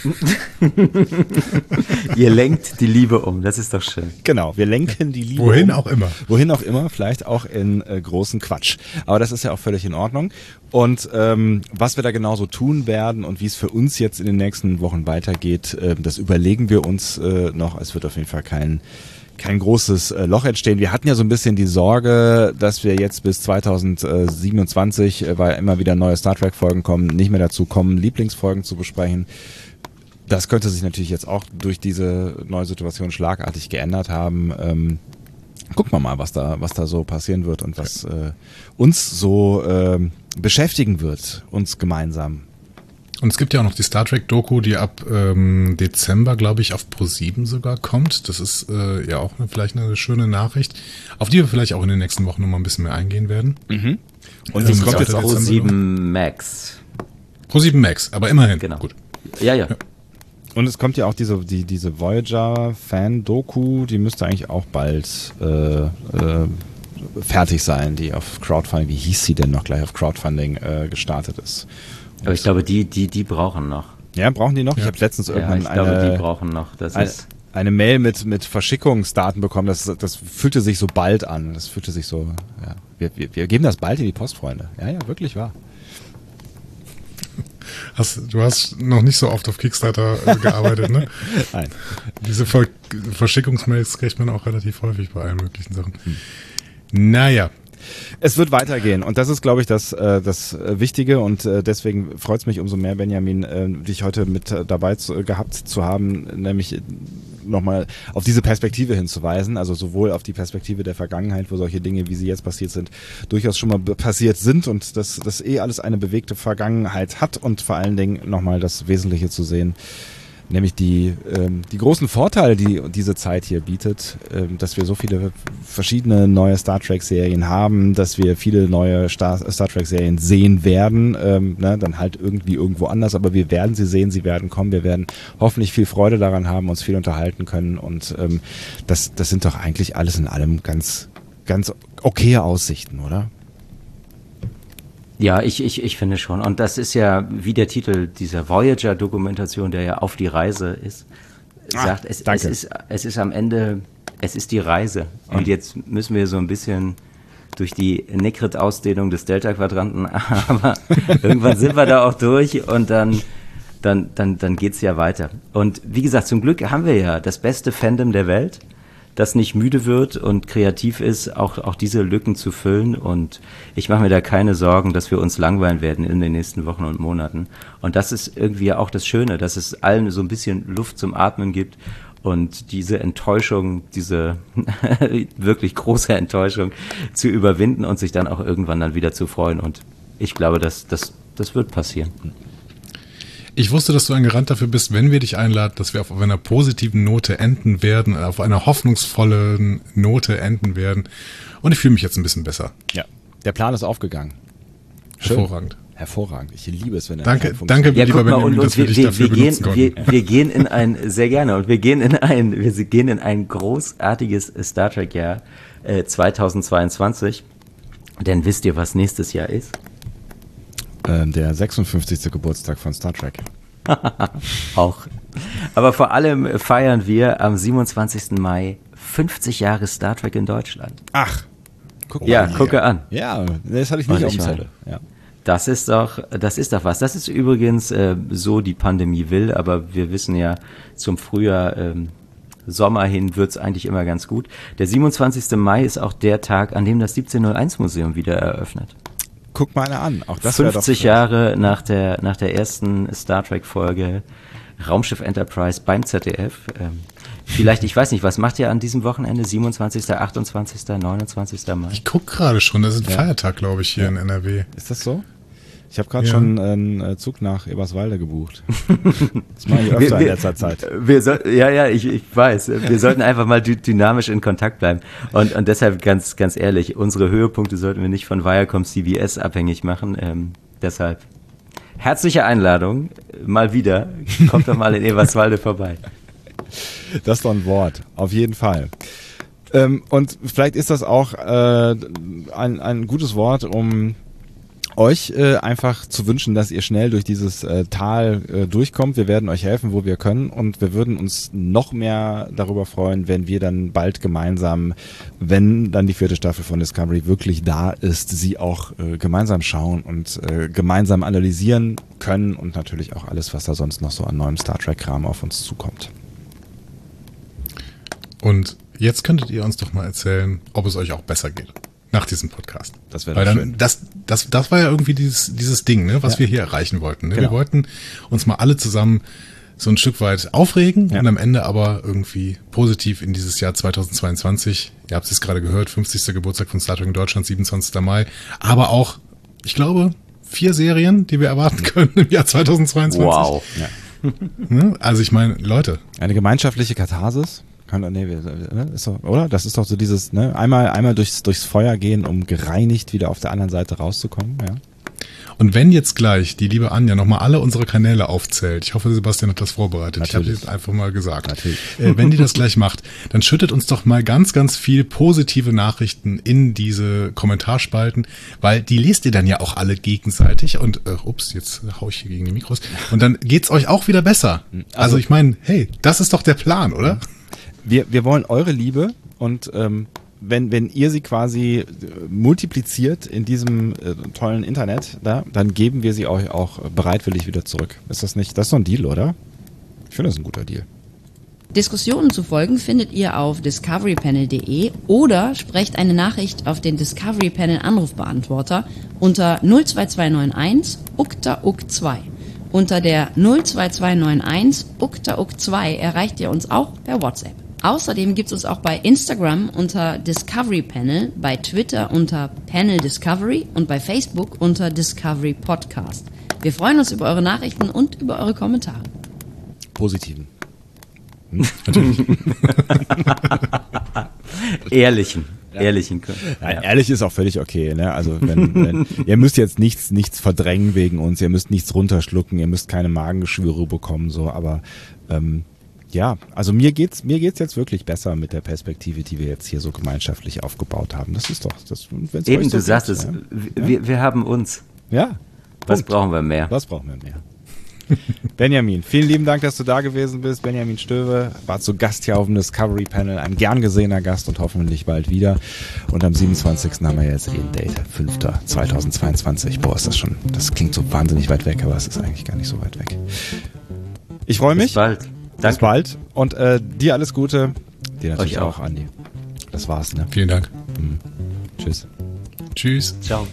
ihr lenkt die Liebe um, das ist doch schön. Genau, wir lenken die Liebe Wohin um. auch immer. Wohin auch immer, vielleicht auch in äh, großen Quatsch. Aber das ist ja auch völlig in Ordnung. Und ähm, was wir da genauso tun werden und wie es für uns jetzt in den nächsten Wochen weitergeht, äh, das überlegen wir uns äh, noch. Es wird auf jeden Fall kein kein großes äh, Loch entstehen. Wir hatten ja so ein bisschen die Sorge, dass wir jetzt bis zweitausendsiebenundzwanzig, äh, weil immer wieder neue Star Trek Folgen kommen, nicht mehr dazu kommen, Lieblingsfolgen zu besprechen. Das könnte sich natürlich jetzt auch durch diese neue Situation schlagartig geändert haben. Ähm, gucken wir mal, was da, was da so passieren wird und was äh, uns so äh, beschäftigen wird, uns gemeinsam. Und es gibt ja auch noch die Star Trek-Doku, die ab ähm, Dezember, glaube ich, auf Pro sieben sogar kommt. Das ist äh, ja auch eine, vielleicht eine schöne Nachricht, auf die wir vielleicht auch in den nächsten Wochen nochmal ein bisschen mehr eingehen werden. Mhm. Und das ähm, kommt jetzt auch Pro sieben Max. Pro sieben Max, aber immerhin. Genau. Gut. Ja, ja. ja. Und es kommt ja auch diese, die, diese Voyager-Fan-Doku, die müsste eigentlich auch bald äh, äh, fertig sein, die auf Crowdfunding, wie hieß sie denn noch gleich, auf Crowdfunding äh, gestartet ist. Aber ich glaube, die, die, die brauchen noch. Ja, brauchen die noch? Ja. Ich habe letztens irgendwann ja, ich glaube, eine, die brauchen noch. Das eine, ist eine Mail mit, mit Verschickungsdaten bekommen. Das, das fühlte sich so bald an. Das fühlte sich so, ja. Wir, wir, wir geben das bald in die Post, Freunde. Ja, ja, wirklich wahr. Hast, du hast noch nicht so oft auf Kickstarter äh, gearbeitet, ne? Nein. Diese Ver- Verschickungsmails kriegt man auch relativ häufig bei allen möglichen Sachen. Hm. Naja. Es wird weitergehen und das ist, glaube ich, das, äh, das Wichtige und äh, deswegen freut es mich umso mehr, Benjamin, äh, dich heute mit äh, dabei zu, äh, gehabt zu haben, nämlich nochmal auf diese Perspektive hinzuweisen, also sowohl auf die Perspektive der Vergangenheit, wo solche Dinge, wie sie jetzt passiert sind, durchaus schon mal be- passiert sind und dass das eh alles eine bewegte Vergangenheit hat und vor allen Dingen nochmal das Wesentliche zu sehen, nämlich die, ähm, die großen Vorteile, die diese Zeit hier bietet, ähm, dass wir so viele verschiedene neue Star Trek-Serien haben, dass wir viele neue Star, Star Trek-Serien sehen werden, ähm, ne, dann halt irgendwie irgendwo anders, aber wir werden sie sehen, sie werden kommen, wir werden hoffentlich viel Freude daran haben, uns viel unterhalten können und ähm, das, das sind doch eigentlich alles in allem ganz, ganz okaye Aussichten, oder? Ja, ich, ich, ich finde schon. Und das ist ja, wie der Titel dieser Voyager-Dokumentation, der ja auf die Reise ist, ah, sagt, es, es, ist, es ist am Ende, es ist die Reise. Und mhm. jetzt müssen wir so ein bisschen durch die Nekrit-Ausdehnung des Delta-Quadranten, aber irgendwann sind wir da auch durch und dann, dann, dann, dann geht's ja weiter. Und wie gesagt, zum Glück haben wir ja das beste Fandom der Welt, das nicht müde wird und kreativ ist, auch, auch diese Lücken zu füllen. Und ich mache mir da keine Sorgen, dass wir uns langweilen werden in den nächsten Wochen und Monaten. Und das ist irgendwie auch das Schöne, dass es allen so ein bisschen Luft zum Atmen gibt und diese Enttäuschung, diese wirklich große Enttäuschung zu überwinden und sich dann auch irgendwann dann wieder zu freuen. Und ich glaube, dass das, das wird passieren. Ich wusste, dass du ein Garant dafür bist, wenn wir dich einladen, dass wir auf einer positiven Note enden werden, auf einer hoffnungsvollen Note enden werden. Und ich fühle mich jetzt ein bisschen besser. Ja, der Plan ist aufgegangen. Schön. Hervorragend. Hervorragend. Ich liebe es, wenn er Danke, danke, ja, lieber Benjamin, dass wir, wir dich wir, dafür wir benutzen gehen, konnten. Wir, wir gehen in ein, sehr gerne, und wir gehen in ein, wir gehen in ein großartiges Star Trek Jahr äh, zweitausendzweiundzwanzig. Denn wisst ihr, was nächstes Jahr ist? Der sechsundfünfzigste Geburtstag von Star Trek. Auch. Aber vor allem feiern wir am siebenundzwanzigsten Mai fünfzig Jahre Star Trek in Deutschland. Ach, guck ja, mal. gucke an. Ja, das hatte ich nicht Und auf dem ich Zettel. Ja. Das ist doch, das ist doch was. Das ist übrigens äh, so die Pandemie will, aber wir wissen ja, zum Frühjahr ähm, Sommer hin wird's eigentlich immer ganz gut. Der siebenundzwanzigster Mai ist auch der Tag, an dem das siebzehnhunderteins Museum wieder eröffnet. Guck mal einer an. Auch das fünfzig doch Jahre nach der, nach der ersten Star Trek Folge Raumschiff Enterprise beim Z D F. Ähm, vielleicht, ich weiß nicht, was macht ihr an diesem Wochenende? siebenundzwanzigster, achtundzwanzigster, neunundzwanzigster Mai? Ich guck gerade schon, das ist ein ja. Feiertag, glaube ich, hier ja. in N R W. Ist das so? Ich habe gerade ja. schon einen Zug nach Eberswalde gebucht. Das mache ich öfter wir, in letzter Zeit. Wir soll, ja, ja, ich, ich weiß. Wir sollten einfach mal dynamisch in Kontakt bleiben. Und, und deshalb ganz, ganz ehrlich, unsere Höhepunkte sollten wir nicht von Viacom C B S abhängig machen. Ähm, deshalb herzliche Einladung, mal wieder. Kommt doch mal in Eberswalde vorbei. Das ist doch ein Wort, auf jeden Fall. Ähm, und vielleicht ist das auch äh, ein, ein gutes Wort, um euch äh, einfach zu wünschen, dass ihr schnell durch dieses äh, Tal äh, durchkommt. Wir werden euch helfen, wo wir können, und wir würden uns noch mehr darüber freuen, wenn wir dann bald gemeinsam, wenn dann die vierte Staffel von Discovery wirklich da ist, sie auch äh, gemeinsam schauen und äh, gemeinsam analysieren können, und natürlich auch alles, was da sonst noch so an neuem Star Trek-Kram auf uns zukommt. Und jetzt könntet ihr uns doch mal erzählen, ob es euch auch besser geht. Nach diesem Podcast. Das wäre dann schön. Das, das, das war ja irgendwie dieses, dieses Ding, ne, was ja. wir hier erreichen wollten. Ne? Genau. Wir wollten uns mal alle zusammen so ein Stück weit aufregen ja. und am Ende aber irgendwie positiv in dieses Jahr zweitausendzweiundzwanzig. Ihr habt es gerade gehört, fünfzigster Geburtstag von Star Trek in Deutschland, siebenundzwanzigster Mai. Aber auch, ich glaube, vier Serien, die wir erwarten können im Jahr zweitausendzweiundzwanzig. Wow. Ja. Also ich meine, Leute. Eine gemeinschaftliche Katharsis. Nee, ist doch, oder? Das ist doch so dieses, ne, einmal, einmal durchs, durchs Feuer gehen, um gereinigt wieder auf der anderen Seite rauszukommen, ja. Und wenn jetzt gleich die liebe Anja nochmal alle unsere Kanäle aufzählt, ich hoffe, Sebastian hat das vorbereitet, Natürlich. Ich habe jetzt einfach mal gesagt, Natürlich. Äh, wenn die das gleich macht, dann schüttet uns doch mal ganz, ganz viel positive Nachrichten in diese Kommentarspalten, weil die lest ihr dann ja auch alle gegenseitig und, äh, ups, jetzt hau ich hier gegen die Mikros, und dann geht's euch auch wieder besser. Also, also ich meine, hey, das ist doch der Plan, oder? Wir, wir wollen eure Liebe, und ähm, wenn, wenn ihr sie quasi multipliziert in diesem äh, tollen Internet, da, dann geben wir sie euch auch bereitwillig wieder zurück. Ist das nicht, das ist doch ein Deal, oder? Ich finde, das ist ein guter Deal. Diskussionen zu folgen findet ihr auf discovery panel punkt de oder sprecht eine Nachricht auf den Discovery Panel Anrufbeantworter unter null zwei zwei neun eins U K T A U K zwei. Unter der null zwei zwei neun eins U K T A U K zwei erreicht ihr uns auch per WhatsApp. Außerdem gibt es uns auch bei Instagram unter Discovery Panel, bei Twitter unter Panel Discovery und bei Facebook unter Discovery Podcast. Wir freuen uns über eure Nachrichten und über eure Kommentare. Positiven. Hm? Natürlich. Ehrlichen. Ja. Ehrlichen. Ja, ehrlich ist auch völlig okay, ne? Also wenn, wenn ihr müsst jetzt nichts nichts verdrängen wegen uns, ihr müsst nichts runterschlucken, ihr müsst keine Magengeschwüre bekommen, so, aber ähm, ja, also mir geht's mir geht's jetzt wirklich besser mit der Perspektive, die wir jetzt hier so gemeinschaftlich aufgebaut haben. Das ist doch das. Wenn's Eben, so du sagst es. Ja? Wir, wir haben uns. Ja. Was Punkt. brauchen wir mehr? Was brauchen wir mehr? Benjamin, vielen lieben Dank, dass du da gewesen bist. Benjamin Stöwe war zu Gast hier auf dem Discovery Panel, ein gern gesehener Gast und hoffentlich bald wieder. Und am siebenundzwanzigsten haben wir jetzt eh ein Date, fünfter zweitausendzweiundzwanzig. Boah, ist das schon, das klingt so wahnsinnig weit weg, aber es ist eigentlich gar nicht so weit weg. Ich freue mich. Bis bald. Danke. Bis bald. Und äh, dir alles Gute. Dir natürlich Euch auch. auch, Andi. Das war's, ne? Vielen Dank. Mhm. Tschüss. Tschüss. Ciao.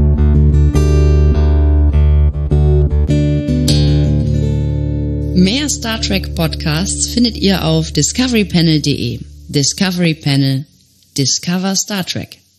Mehr Star Trek Podcasts findet ihr auf discovery panel punkt de. Discovery Panel. Discover Star Trek.